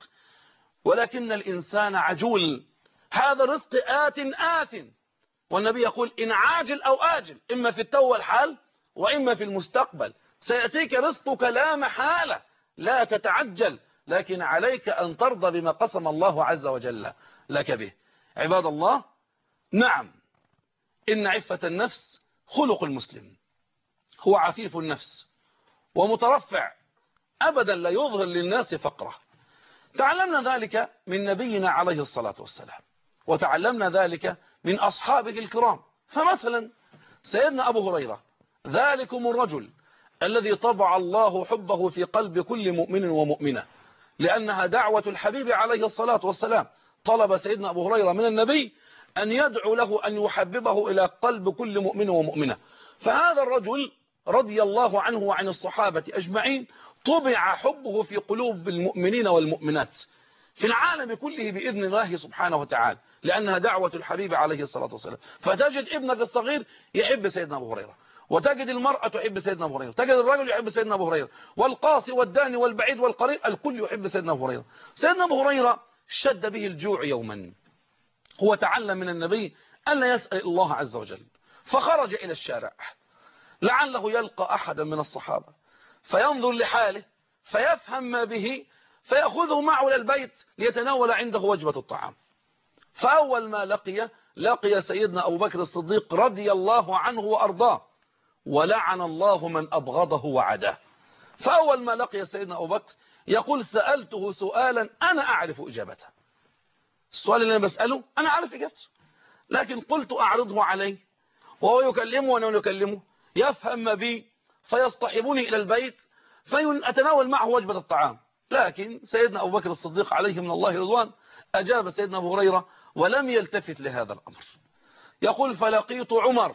ولكن الإنسان عجول، هذا الرزق آت آت، والنبي يقول: إن عاجل أو آجل، إما في التو والحال وإما في المستقبل، سيأتيك رزقك لا محالة، لا تتعجل، لكن عليك أن ترضى بما قسم الله عز وجل لك به. عباد الله، نعم، إن عفة النفس خلق المسلم، هو عفيف النفس ومترفع، أبدا لا يظهر للناس فقره. تعلمنا ذلك من نبينا عليه الصلاة والسلام، وتعلمنا ذلك من أصحابه الكرام. فمثلا سيدنا أبو هريرة، ذلكم الرجل الذي طبع الله حبه في قلب كل مؤمن ومؤمنة، لأنها دعوة الحبيب عليه الصلاة والسلام. طلب سيدنا أبو هريرة من النبي أن يدعو له أن يحببه إلى قلب كل مؤمن ومؤمنة. فهذا الرجل رضي الله عنه وعن الصحابة أجمعين طبع حبه في قلوب المؤمنين والمؤمنات في العالم كله بإذن الله سبحانه وتعالى، لأنها دعوة الحبيب عليه الصلاة والسلام. فتجد ابنك الصغير يحب سيدنا أبو هريرة، وتجد المرأة تحب سيدنا أبو هريرة، تجد الرجل يحب سيدنا أبو هريرة، والقاصي والداني والبعيد والقريب الكل يحب سيدنا أبو هريرة. سيدنا أبو هريرة شد به الجوع يوما، هو تعلم من النبي ألا يسأل الله عز وجل، فخرج إلى الشارع لعله يلقى أحدا من الصحابة، فينظر لحاله فيفهم ما به، فيأخذه معه إلى البيت ليتناول عنده وجبة الطعام. فأول ما لقي لقي سيدنا أبو بكر الصديق رضي الله عنه وأرضاه، ولعن الله من أبغضه وعداه. فأول ما لقي سيدنا أبو بكر يقول: سألته سؤالا أنا أعرف إجابته، السؤال اللي أنا بسأله أنا أعرف إجابته، لكن قلت أعرضه عليه وهو يكلمه وأنا يكلمه، يفهم ما بي فيصطحبني إلى البيت فأتناول معه وجبة الطعام. لكن سيدنا أبو بكر الصديق عليه من الله رضوان أجاب سيدنا أبو هريرة ولم يلتفت لهذا الأمر. يقول فلقيت عمر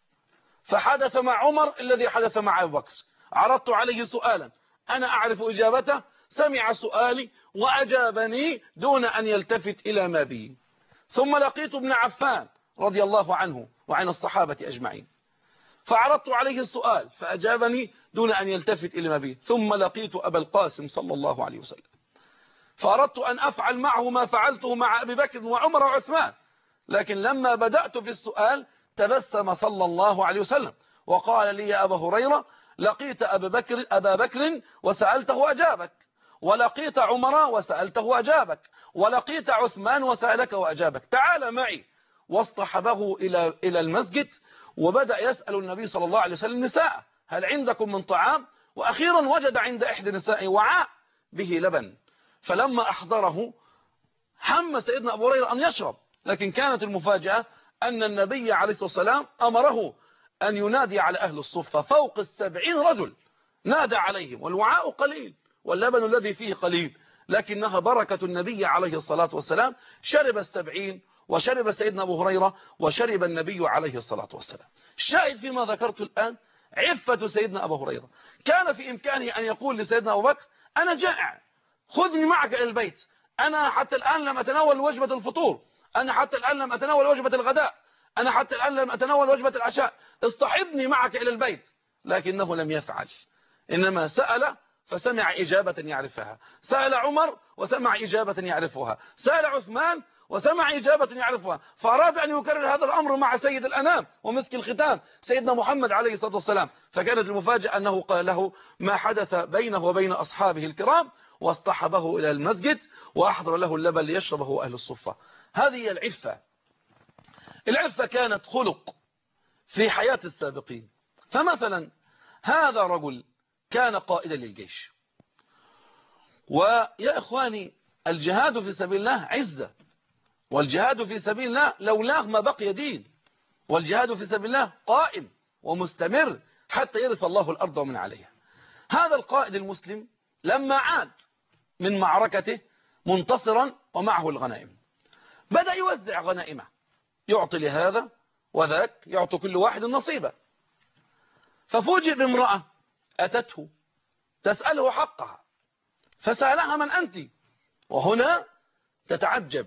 فحدث مع عمر الذي حدث مع أبي بكر، عرضت عليه سؤالا أنا أعرف إجابته، سمع سؤالي وأجابني دون أن يلتفت إلى ما بي. ثم لقيت ابن عفان رضي الله عنه وعن الصحابة أجمعين، فعرضت عليه السؤال فأجابني دون أن يلتفت إلى ما بي. ثم لقيت أبا القاسم صلى الله عليه وسلم، فأردت أن أفعل معه ما فعلته مع أبي بكر وعمر وعثمان، لكن لما بدأت في السؤال تبسم صلى الله عليه وسلم وقال لي يا أبا هريرة لقيت أبا بكر, أبا بكر وسألته أجابك، ولقيت عمر وسألته أجابك، ولقيت عثمان وسألك وأجابك، تعال معي. واصطحبه إلى إلى المسجد وبدأ يسأل النبي صلى الله عليه وسلم نساء هل عندكم من طعام، وأخيرا وجد عند إحدى نسائه وعاء به لبن، فلما أحضره هم سيدنا أبو هريرة أن يشرب، لكن كانت المفاجأة أن النبي عليه الصلاة والسلام أمره أن ينادي على أهل الصفة فوق السبعين رجل، نادى عليهم والوعاء قليل واللبن الذي فيه قليل، لكنها بركة النبي عليه الصلاة والسلام، شرب السبعين وشرب سيدنا أبو هريرة وشرب النبي عليه الصلاة والسلام. الشاهد فيما ذكرت الآن عفة سيدنا أبو هريرة، كان في إمكانه أن يقول لسيدنا أبو بكر أنا جائع خذني معك إلى البيت، أنا حتى الآن لم أتناول وجبة الفطور، أنا حتى الآن لم أتناول وجبة الغداء، أنا حتى الآن لم أتناول وجبة العشاء، اصطحبني معك إلى البيت، لكنه لم يفعل، إنما سأل فسمع إجابة يعرفها، سأل عمر وسمع إجابة يعرفها، سأل عثمان وسمع إجابة يعرفها، فأراد أن يكرر هذا الأمر مع سيد الأنام ومسك الختام سيدنا محمد عليه الصلاة والسلام، فكانت المفاجأة أنه قال له ما حدث بينه وبين أصحابه الكرام، واصطحبه إلى المسجد وأحضر له اللبن ليشربه أهل الصفة. هذه هي العفة. العفة كانت خلق في حياة السابقين. فمثلا هذا رجل كان قائدا للجيش، ويا إخواني الجهاد في سبيل الله عزة، والجهاد في سبيل الله لولاه ما بقي دين، والجهاد في سبيل الله قائم ومستمر حتى يرث الله الأرض ومن عليها. هذا القائد المسلم لما عاد من معركته منتصرا ومعه الغنائم بدأ يوزع غنائمه، يعطي لهذا وذاك، يعطي كل واحد نصيبه. ففوجئ بامرأة أتته تسأله حقها، فسألها من أنت؟ وهنا تتعجب،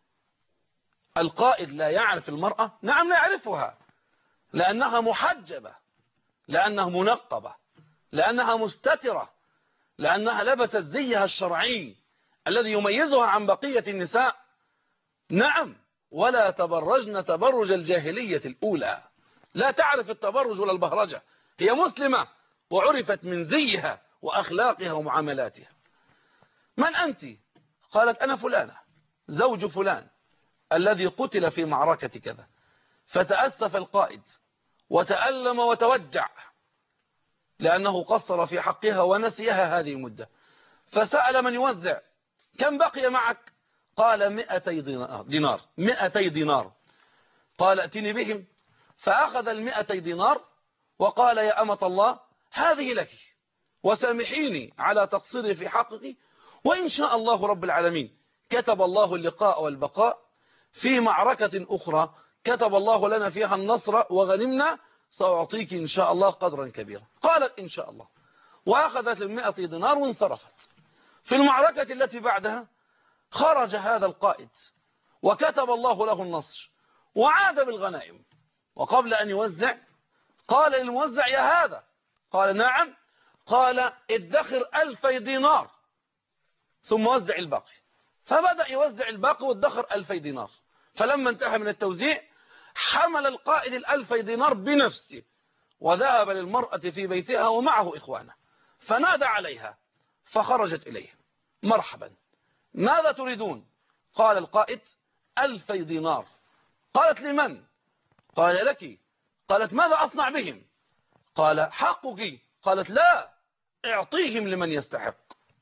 القائد لا يعرف المرأة؟ نعم لا يعرفها، لأنها محجبة، لأنها منقبة، لأنها مستترة، لأنها لبست زيها الشرعي الذي يميزها عن بقية النساء. نعم، ولا تبرجن تبرج الجاهلية الأولى، لا تعرف التبرج ولا البهرجة، هي مسلمة وعرفت من زيها وأخلاقها ومعاملاتها. من أنت؟ قالت أنا فلانة زوج فلان الذي قتل في معركة كذا. فتأسف القائد وتألم وتوجع لأنه قصر في حقها ونسيها هذه المدة، فسأل من يوزع كم بقي معك؟ قال مئتي دينار مئتي دينار. قال ائتني بهم، فأخذ المئتي دينار وقال يا أمة الله هذه لك، وسامحيني على تقصيري في حقك، وإن شاء الله رب العالمين كتب الله اللقاء والبقاء في معركة أخرى كتب الله لنا فيها النصر وغنمنا، سأعطيك إن شاء الله قدرا كبيرا. قالت إن شاء الله، وأخذت المئة دينار وانصرفت. في المعركة التي بعدها خرج هذا القائد وكتب الله له النصر وعاد بالغنائم، وقبل أن يوزع قال للموزع يا هذا، قال نعم، قال ادخر ألفي دينار ثم وزع الباقي. فبدأ يوزع الباقي وادخر ألفي دينار. فلما انتهى من التوزيع حمل القائد الألفي دينار بنفسه وذهب للمرأة في بيتها ومعه إخوانه، فنادى عليها فخرجت إليه مرحبا ماذا تريدون؟ قال القائد ألفي دينار. قالت لمن؟ قال لك. قالت ماذا أصنع بهم؟ قال حقك. قالت لا، اعطيهم لمن يستحق.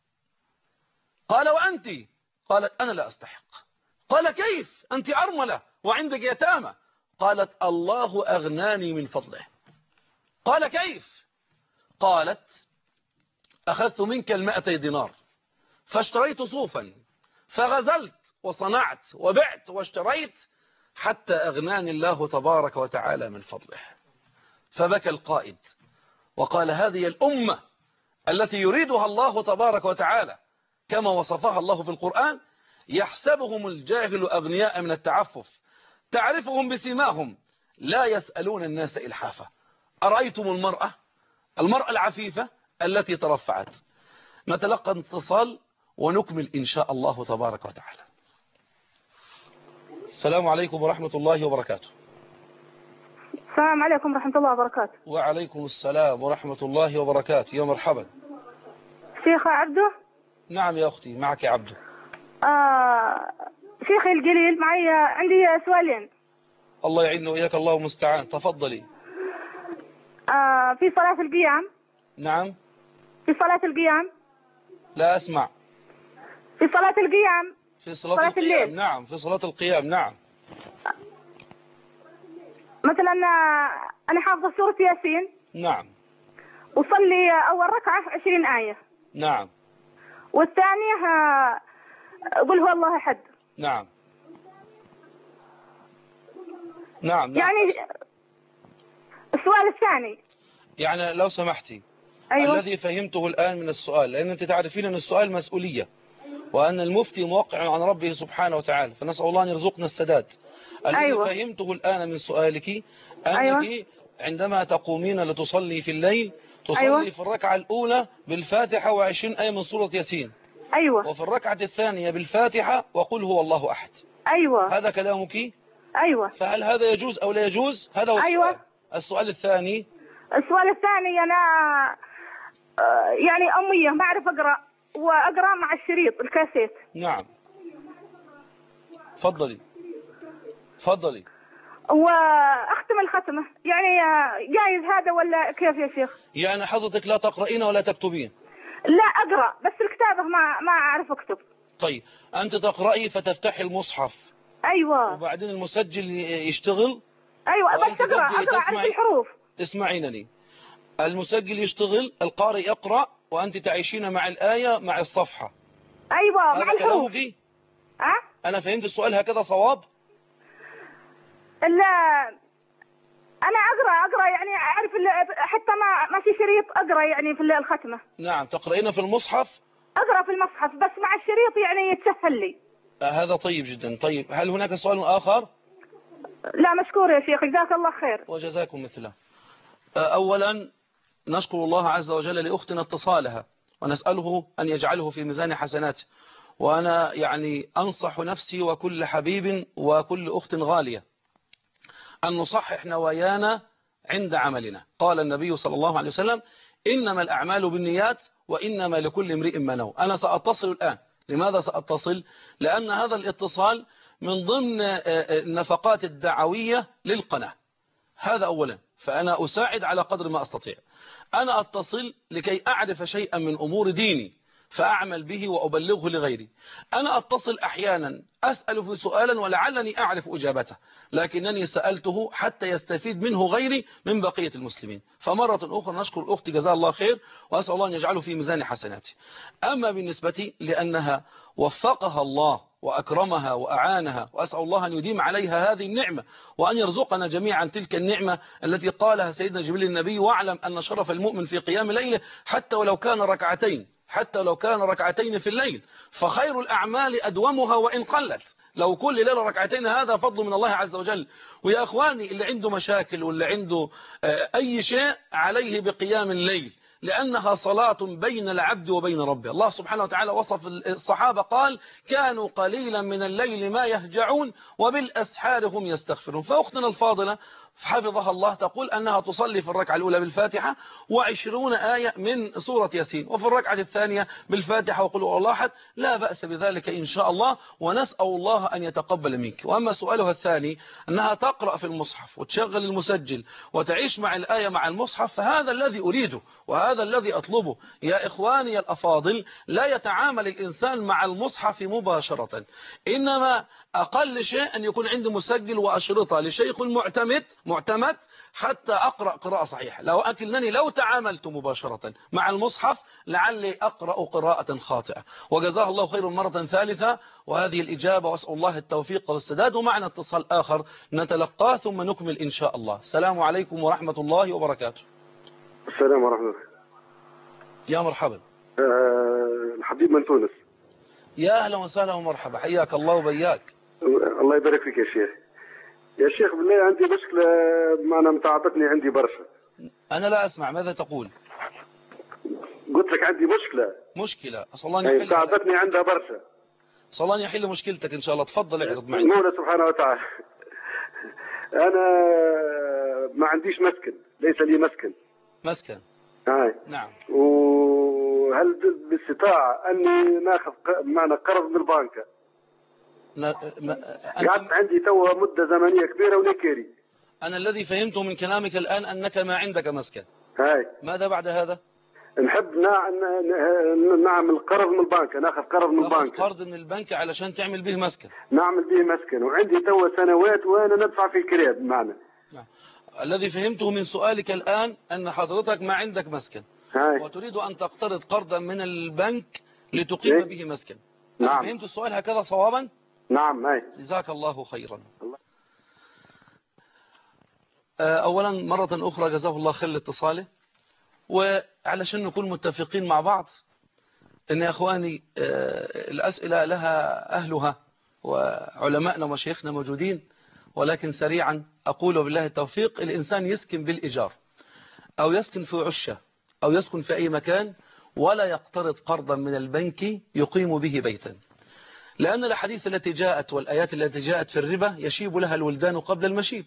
قال وأنت؟ قالت أنا لا أستحق. قال كيف أنت أرملة وعندك يتامى؟ قالت الله أغناني من فضله. قال كيف؟ قالت أخذت منك المائتي دينار فاشتريت صوفا فغزلت وصنعت وبعت واشتريت حتى أغناني الله تبارك وتعالى من فضله. فبكى القائد وقال هذه الأمة التي يريدها الله تبارك وتعالى كما وصفها الله في القرآن، يحسبهم الجاهل أغنياء من التعفف، تعرفهم بسيماهم لا يسألون الناس إلحافا. أرأيتم المرأة المرأة العفيفة التي ترفعت. نتلقى اتصال ونكمل إن شاء الله تبارك وتعالى. السلام عليكم ورحمة الله وبركاته. السلام عليكم ورحمة الله وبركاته. وعليكم السلام ورحمة الله وبركاته. يا مرحبا. شيخ عبده. نعم يا أختي، معك عبده. آه شيخي الجليل، معي عندي سؤالين. الله يعيننا وإياك، الله المستعان. تفضلي. آه في صلاة القيام. نعم. في صلاة القيام. لا أسمع. في صلاة القيام. في صلاة, صلاة القيام. الليل. نعم في صلاة القيام. نعم. مثلا أنا حافظة سورة ياسين. نعم. وصلي أول ركعة عشرين آية. نعم. والثانية قل هو الله أحد. نعم. نعم. يعني السؤال الثاني، يعني لو سمحتي. أيوة. الذي فهمته الآن من السؤال، لأن أنت تعرفين أن السؤال مسؤولية، وأن المفتي موقع عن ربه سبحانه وتعالى، فنسأل الله أن يرزقنا السداد. الذي أيوة. فهمته الآن من سؤالك أنك أيوة. عندما تقومين لتصلي في الليل تصلي أيوة. في الركعة الأولى بالفاتحة وعشرين آية من سورة ياسين. أيوة. وفي الركعة الثانية بالفاتحة وقل هو الله أحد. أيوة. هذا كلامك؟ أيوة. فهل هذا يجوز أو لا يجوز؟ هذا هو السؤال. أيوة. السؤال الثاني. السؤال الثاني، أنا يعني أمية ما أعرف أقرأ، وأقرأ مع الشريط الكاسيت. نعم. فضلي فضلي. وأختم الختمة، يعني جايز هذا ولا كيف يا شيخ؟ يعني حضرتك لا تقرأين ولا تكتبين؟ لا أقرأ، بس الكتابة ما ما أعرف أكتب. طيب أنت تقرأي فتفتحي المصحف. أيوة. وبعدين المسجل يشتغل. أيوة بس أقرأ أقرأ عن الحروف. اسمعينني. المسجل يشتغل، القارئ يقرأ، وأنت تعيشين مع الآية مع الصفحة. أيوة مع الحروف. أه؟ أنا فهمت السؤال هكذا صواب؟ لا أنا أقرأ أقرأ يعني أعرف حتى ما ما في شريط أقرأ يعني في الختمة. نعم. تقرأين في المصحف؟ أقرأ في المصحف بس مع الشريط يعني يتسهل لي. آه هذا طيب جدا. طيب هل هناك سؤال آخر؟ لا مشكور يا شيخ، جزاك الله خير. وجزاكم مثله. آه أولا نشكر الله عز وجل لأختنا اتصالها، ونسأله أن يجعله في ميزان حسناته. وأنا يعني أنصح نفسي وكل حبيب وكل أخت غالية أن نصحح نوايانا عند عملنا. قال النبي صلى الله عليه وسلم إنما الأعمال بالنيات وإنما لكل امرئ ما نوى. أنا سأتصل الآن. لماذا سأتصل؟ لأن هذا الاتصال من ضمن النفقات الدعوية للقناة. هذا أولا، فأنا أساعد على قدر ما أستطيع. أنا أتصل لكي أعرف شيئا من أمور ديني فأعمل به وأبلغه لغيري. أنا أتصل أحيانا أسأل في سؤالا ولعلني أعرف إجابته، لكنني سألته حتى يستفيد منه غيري من بقية المسلمين. فمرة أخرى نشكر أختي جزاها الله خير، وأسأل الله أن يجعله في ميزان حسناتي. أما بالنسبة لأنها وفقها الله وأكرمها وأعانها، وأسأل الله أن يديم عليها هذه النعمة، وأن يرزقنا جميعا تلك النعمة التي قالها سيدنا جبريل النبي: واعلم أن شرف المؤمن في قيام ليله حتى ولو كان ركعتين حتى لو كان ركعتين في الليل، فخير الأعمال أدومها وإن قلت. لو كل ليلة ركعتين هذا فضل من الله عز وجل. ويا أخواني اللي عنده مشاكل واللي عنده أي شيء عليه بقيام الليل، لأنها صلاة بين العبد وبين ربه. الله سبحانه وتعالى وصف الصحابة قال: كانوا قليلا من الليل ما يهجعون وبالأسحار هم يستغفرون. فأختنا الفاضلة حفظها الله تقول أنها تصلي في الركعة الأولى بالفاتحة وعشرون آية من سورة ياسين، وفي الركعة الثانية بالفاتحة وقل هو الله أحد. لا بأس بذلك إن شاء الله، ونسأل الله أن يتقبل منك. وأما سؤالها الثاني أنها تقرأ في المصحف وتشغل المسجل وتعيش مع الآية مع المصحف، فهذا الذي أريده وهذا الذي أطلبه. يا إخواني الأفاضل، لا يتعامل الإنسان مع المصحف مباشرة، إنما أقل شيء أن يكون عنده مسجل وأشرطة لشيخ معتمد معتمد حتى أقرأ قراءة صحيحة، لو أكنني لو تعاملت مباشرة مع المصحف لعلي أقرأ قراءة خاطئة. وجزاه الله خير مرة ثالثة، وهذه الإجابة، وأسأل الله التوفيق والسداد. ومعنا اتصال آخر نتلقاه ثم نكمل إن شاء الله. السلام عليكم ورحمة الله وبركاته. السلام ورحمة الله. يا مرحبا. أه الحبيب من تونس. يا أهلا وسهلا ومرحبا، حياك الله وبياك. الله يبارك فيك يا شيخ. يا شيخ بالله عندي مشكلة معنا متعبتني عندي برشا. أنا لا أسمع، ماذا تقول؟ قلت لك عندي مشكلة. مشكلة، أسأل الله أن يحل. تعبتني عندها برشا. أسأل الله أن يحل مشكلتك إن شاء الله. تفضل اعرض معي. المولى سبحانه وتعالى. أنا ما عنديش مسكن، ليس لي مسكن. مسكن. هاي. نعم. وهل بالاستطاعة أني ناخذ معنا قرض من البنك؟ لا ما... قعدت عندي توا مدة زمنية كبيرة ونكيري. أنا الذي فهمته من كلامك الآن أنك ما عندك مسكن. هاي. ماذا بعد هذا؟ نحب نعمل قرض من البنك، ناخذ قرض من البنك. قرض من البنك علشان تعمل به مسكن. نعمل به مسكن، وعندي توا سنوات وأنا ندفع في الكريب معنا. نعم. الذي فهمته من سؤالك الآن أن حضرتك ما عندك مسكن. هاي. وتريد أن تقترض قرضا من البنك لتقيم إيه؟ به مسكن. نعم. فهمت السؤال هكذا صوابا؟ نعم. هاي. جزاك الله خيرا. أولا مرة أخرى جزاه الله خير اتصاله، وعلشان نكون متفقين مع بعض إن يا أخواني الأسئلة لها أهلها وعلماءنا ومشايخنا موجودين، ولكن سريعا أقول بالله التوفيق، الإنسان يسكن بالإيجار أو يسكن في عشة أو يسكن في أي مكان، ولا يقترض قرضا من البنك يقيم به بيتا، لأن الحديث التي جاءت والآيات التي جاءت في الربا يشيب لها الولدان قبل المشيب.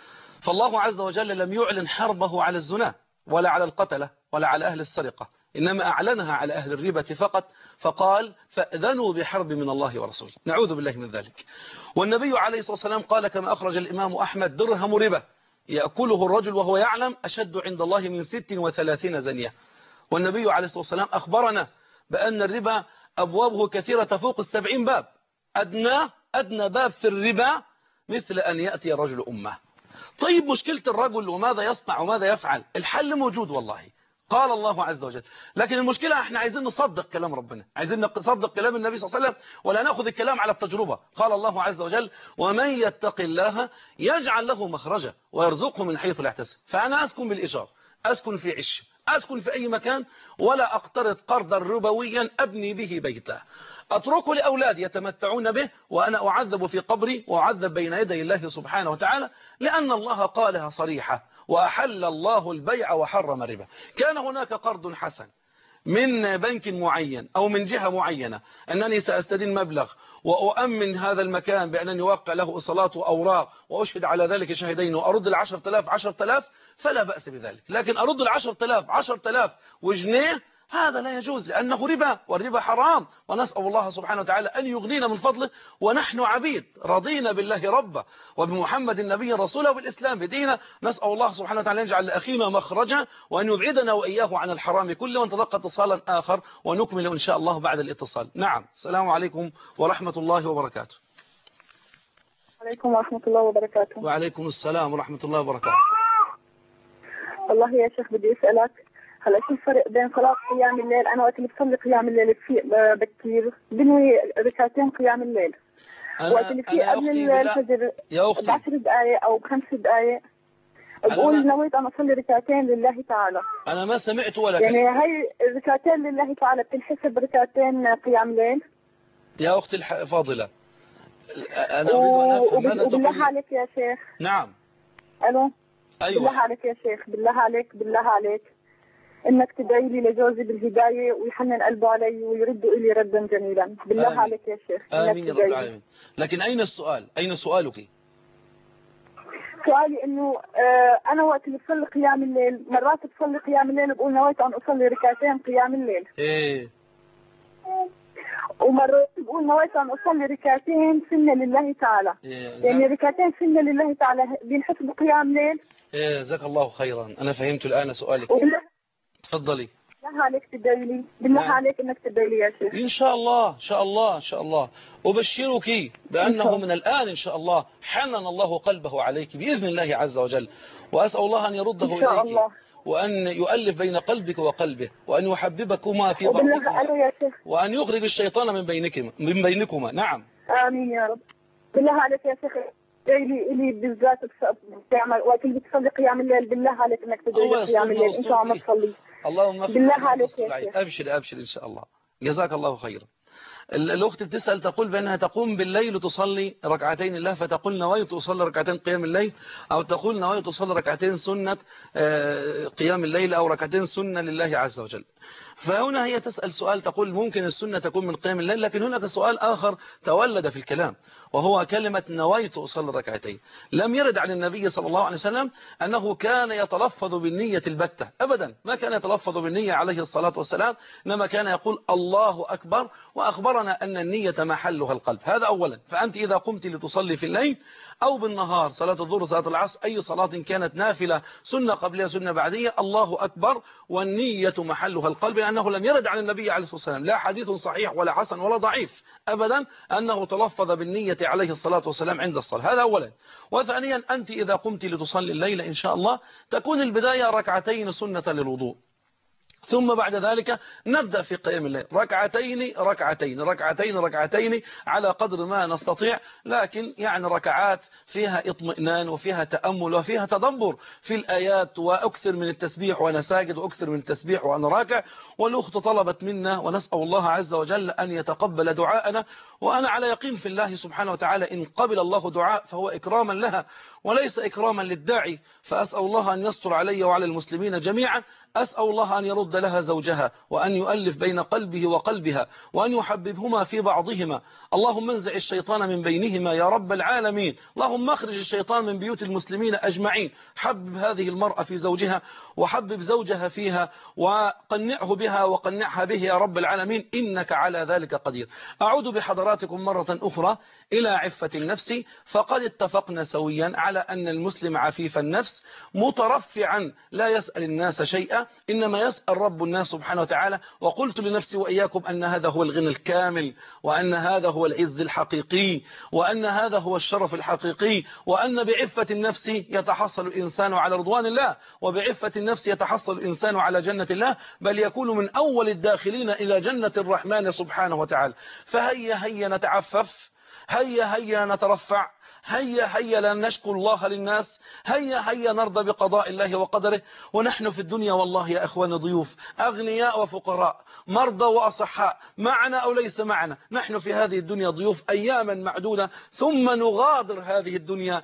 فالله عز وجل لم يعلن حربه على الزنا ولا على القتلة ولا على أهل السرقة، إنما أعلنها على أهل الربا فقط، فقال فأذنوا بحرب من الله ورسوله. نعوذ بالله من ذلك. والنبي عليه الصلاة والسلام قال كما أخرج الإمام أحمد: درهم ربا يأكله الرجل وهو يعلم أشد عند الله من ست وثلاثين زنية. والنبي عليه الصلاة والسلام أخبرنا بأن الربا أبوابه كثيرة تفوق السبعين باب، أدنى أدنى باب في الربا مثل أن يأتي الرجل أمه. طيب مشكلة الرجل وماذا يصنع وماذا يفعل؟ الحل موجود والله، قال الله عز وجل. لكن المشكلة احنا عايزين نصدق كلام ربنا، عايزين نصدق كلام النبي صلى الله عليه وسلم، ولا نأخذ الكلام على التجربة. قال الله عز وجل: ومن يتق الله يجعل له مخرجا ويرزقه من حيث لا يحتسب. فأنا أسكن بالإيجار، أسكن في عش، أسكن في أي مكان، ولا أقترض قرضا ربويا أبني به بيتا أتركه لأولادي يتمتعون به، وأنا أعذب في قبري وأعذب بين يدي الله سبحانه وتعالى، لأن الله قالها صريحة: وأحل الله البيع وحرم الربا. كان هناك قرض حسن من بنك معين أو من جهة معينة أنني سأستدين مبلغ وأؤمن هذا المكان بأنني أوقع له إصالات وأوراق وأشهد على ذلك شهدين وأرد العشر تلاف عشر تلاف، فلا بأس بذلك. لكن أرد العشر تلاف عشر تلاف وجنيه، هذا لا يجوز، لأنه ربا، والربا حرام. ونسأل الله سبحانه وتعالى أن يغنينا من فضله، ونحن عبيد رضينا بالله ربا وبمحمد النبي رسوله وبالإسلام بدينا. نسأل الله سبحانه وتعالى أن يجعل لأخينا مخرجا وأن يبعدنا وإياه عن الحرام كله. ونتلقى اتصالا آخر ونكمل إن شاء الله بعد الاتصال. نعم. السلام عليكم ورحمة الله وبركاته. عليكم ورحمة الله وبركاته. وعليكم السلام ورحمة الله وبركاته. والله يا شيخ بدي أسألك، هلا شو الفرق بين صلاة قيام الليل؟ أنا وقت اللي بصلي قيام الليل في بكير بنوي ركعتين قيام الليل، وقت اللي في قبل الفجر بعشر دقائق أو بخمس دقائق بقول نويت أن أصلي ركعتين لله تعالى. أنا ما سمعت ولا يعني كلمة. هاي الركعتين لله تعالى بتنحسب ركعتين قيام ليل؟ يا أختي الفاضلة، أنا أريد أن أفهم ماذا تقولين. وبالله عليك يا شيخ. نعم. ألو. أيوة. بالله عليك يا شيخ، بالله عليك بالله عليك انك تدعي لي لجوزي بالهدايه ويحنن قلبه علي ويرد لي ردا جميلا، بالله آمين. عليك يا شيخ. امين يا رب العالمين. لكن اين السؤال؟ اين سؤالك؟ سؤالي انه آه انا وقت اللي بصلي قيام الليل مرات بصلي قيام الليل بقول نويت ان اصلي ركعتين قيام الليل. ايه. ومرات بقول نويت ان اصلي ركعتين سنه لله تعالى. إيه. يعني ركعتين سنه لله تعالى بينحسبوا قيام ليل؟ ايه جزاك الله خيرا، انا فهمت الان سؤالك. تفضلي. بالله عليك تدعي لي، بالله نعم. عليك انك تدعي لي يا شيخ. إن شاء الله إن شاء الله إن شاء الله أبشرك بأنه من الآن إن شاء الله حنن الله قلبه عليك بإذن الله عز وجل، وأسأل الله أن يرده إن شاء إليك الله. وأن يؤلف بين قلبك وقلبه وأن يحببكما في وبالله بعضكما أنا يا شيخ. وأن يخرج الشيطان من بينكما من بينكما. نعم آمين يا رب. بالله عليك يا شيخ ادعي لي لي بالذات بتعمل وقت اللي بتصلي قيام الليل، بالله عليك انك تدعي لي قيام الليل ان شاء الله ما تصلي. اللهم بالله عليك يا شيخ. أبشر أبشر إن شاء الله. جزاك الله خيرا. الأخت بتسأل تقول بأنها تقوم بالليل وتصلي ركعتين الله، فتقول نويت أصلي ركعتين قيام الليل، أو تقول نويت أصلي ركعتين سنة قيام الليل أو ركعتين سنة لله عز وجل. فهنا هي تسأل سؤال تقول ممكن السنة تكون من قيام الليل، لكن هناك سؤال آخر تولد في الكلام وهو كلمة نويت أصلي ركعتين. لم يرد عن النبي صلى الله عليه وسلم أنه كان يتلفظ بالنية البتة أبدا، ما كان يتلفظ بالنية عليه الصلاة والسلام، إنما كان يقول الله أكبر، وأخبرنا أن النية محلها القلب. هذا أولا. فأنت إذا قمت لتصلي في الليل أو بالنهار صلاة الظهر صلاة العصر أي صلاة كانت نافلة سنة قبلها سنة بعدية، الله أكبر والنية محلها القلب، لأنه لم يرد عن النبي عليه الصلاة والسلام لا حديث صحيح ولا حسن ولا ضعيف أبدا أنه تلفظ بالنية عليه الصلاة والسلام عند الصلاة. هذا أولا. وثانيا أنت إذا قمت لتصلي الليل إن شاء الله تكون البداية ركعتين سنة للوضوء، ثم بعد ذلك نبدأ في قيام الليل ركعتين ركعتين ركعتين ركعتين على قدر ما نستطيع، لكن يعني ركعات فيها اطمئنان وفيها تأمل وفيها تدبر في الآيات، وأكثر من التسبيح وأنا ساجد وأكثر من التسبيح وأنا راكع. والأخت طلبت منا ونسأل الله عز وجل أن يتقبل دعاءنا، وأنا على يقين في الله سبحانه وتعالى إن قبل الله دعاء فهو إكراما لها وليس إكراما للداعي. فأسأل الله أن يستر علي وعلى المسلمين جميعا. أسأل الله أن يرد لها زوجها وأن يؤلف بين قلبه وقلبها وأن يحببهما في بعضهما. اللهم انزع الشيطان من بينهما يا رب العالمين. اللهم اخرج الشيطان من بيوت المسلمين أجمعين. حبب هذه المرأة في زوجها وحبب زوجها فيها وقنعه بها وقنعها به يا رب العالمين، إنك على ذلك قدير. أعود بحضراتكم مرة أخرى إلى عفة النفس. فقد اتفقنا سويا على أن المسلم عفيف النفس مترفعا لا يسأل الناس شيئا، إنما يسأل رب الناس سبحانه وتعالى. وقلت لنفسي وإياكم أن هذا هو الغنى الكامل، وأن هذا هو العز الحقيقي، وأن هذا هو الشرف الحقيقي، وأن بعفة النفس يتحصل الإنسان على رضوان الله، وبعفة النفس يتحصل الإنسان على جنة الله، بل يكون من أول الداخلين إلى جنة الرحمن سبحانه وتعالى. فهيا هيا نتعفف، هيا هيا نترفع، هيا هيا لا نشكو الله للناس، هيا هيا نرضى بقضاء الله وقدره. ونحن في الدنيا والله يا أخوان ضيوف، أغنياء وفقراء، مرضى وأصحاء، معنا أو ليس معنا، نحن في هذه الدنيا ضيوف أياما معدودة، ثم نغادر هذه الدنيا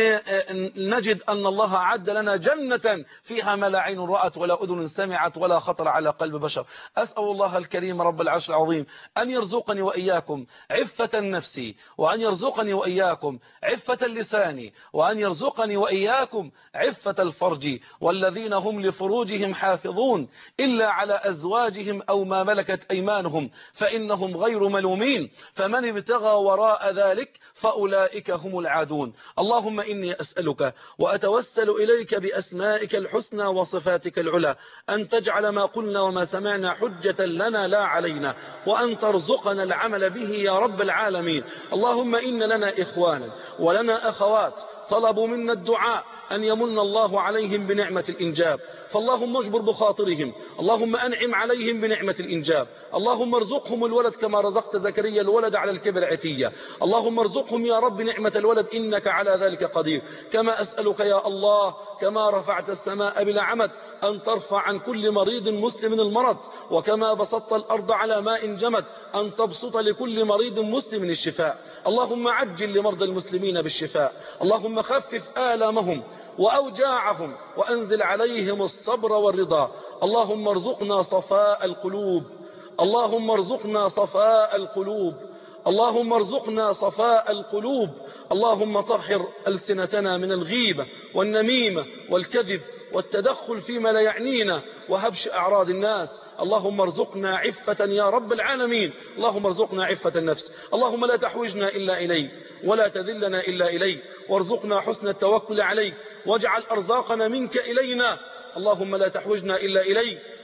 لنجد أن الله أعد لنا جنة فيها ما لا عين رأت ولا أذن سمعت ولا خطر على قلب بشر. أسأل الله الكريم رب العرش العظيم أن يرزقني وإياكم عفة النفس، وأن يرزقني وإياكم عفة اللسان، وأن يرزقني وإياكم عفة الفرج. والذين هم لفروجهم حافظون إلا على أزواجهم أو ما ملكت أيمانهم فإنهم غير ملومين، فمن ابتغى وراء ذلك فأولئك هم العادون. اللهم إني أسألك وأتوسل إليك بأسمائك الحسنى وصفاتك العلى أن تجعل ما قلنا وما سمعنا حجة لنا لا علينا، وأن ترزقنا العمل به يا رب العالمين. اللهم إن لنا إخوانا ولنا أخوات طلبوا منا الدعاء أن يمن الله عليهم بنعمة الإنجاب، فاللهم اجبر بخاطرهم، اللهم أنعم عليهم بنعمة الإنجاب، اللهم ارزقهم الولد كما رزقت زكريا الولد على الكبر عتية، اللهم ارزقهم يا رب نعمة الولد إنك على ذلك قدير. كما أسألك يا الله كما رفعت السماء بلا عمد أن ترفع عن كل مريض مسلم المرض، وكما بسطت الأرض على ماء جمد أن تبسط لكل مريض مسلم الشفاء. اللهم عجل لمرضى المسلمين بالشفاء، اللهم خفف آلامهم وأوجاعهم وأنزل عليهم الصبر والرضا. اللهم ارزقنا صفاء القلوب، اللهم ارزقنا صفاء القلوب، اللهم ارزقنا صفاء القلوب. اللهم طهر ألسنتنا من الغيبة والنميمة والكذب والتدخل فيما لا يعنينا وهبش أعراض الناس. اللهم ارزقنا عفة يا رب العالمين، اللهم ارزقنا عفة النفس. اللهم لا تحوجنا إلا إليك ولا تذلنا إلا إليك، وارزقنا حسن التوكل عليك، واجعل أرزاقنا منك إلينا. اللهم لا تحوجنا إلا إليك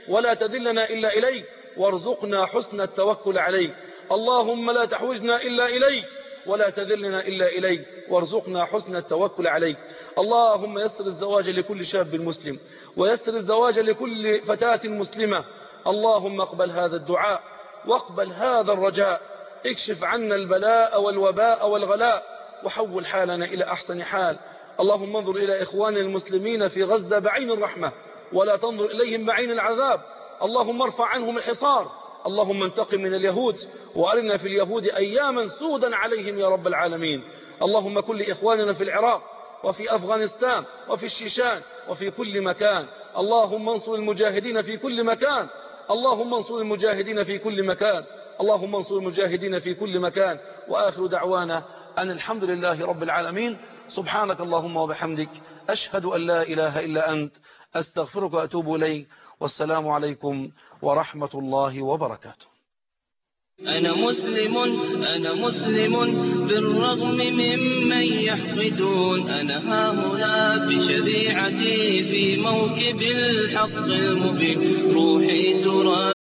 ولا تدلنا إلا إليك، وارزقنا حسن التوكل عليك. اللهم لا تحوجنا إلا إليك ولا تذلنا إلا إليك، وارزقنا حسن التوكل عليك. اللهم يسر الزواج لكل شاب مسلم، ويسر الزواج لكل فتاة مسلمة. اللهم اقبل هذا الدعاء واقبل هذا الرجاء، اكشف عنا البلاء والوباء والغلاء، وحول حالنا إلى أحسن حال. اللهم انظر إلى إخوان المسلمين في غزة بعين الرحمة، ولا تنظر إليهم بعين العذاب. اللهم ارفع عنهم الحصار. اللهم انتقم من اليهود، وأرنا في اليهود أياما سودا عليهم يا رب العالمين. اللهم كن لإخواننا في العراق وفي أفغانستان وفي الشيشان وفي كل مكان. اللهم انصر المجاهدين في كل مكان. اللهم انصر المجاهدين في كل مكان. اللهم انصر المجاهدين في كل مكان. وآخر دعوانا أن الحمد لله رب العالمين. سبحانك اللهم وبحمدك، أشهد أن لا إله إلا أنت، أستغفرك وأتوب إليك. والسلام عليكم ورحمة الله وبركاته. أنا مسلم أنا مسلم بالرغم ممن يحقدون، أنا هاهنا بشريعتي في موكب الحق المبين، روحي ترى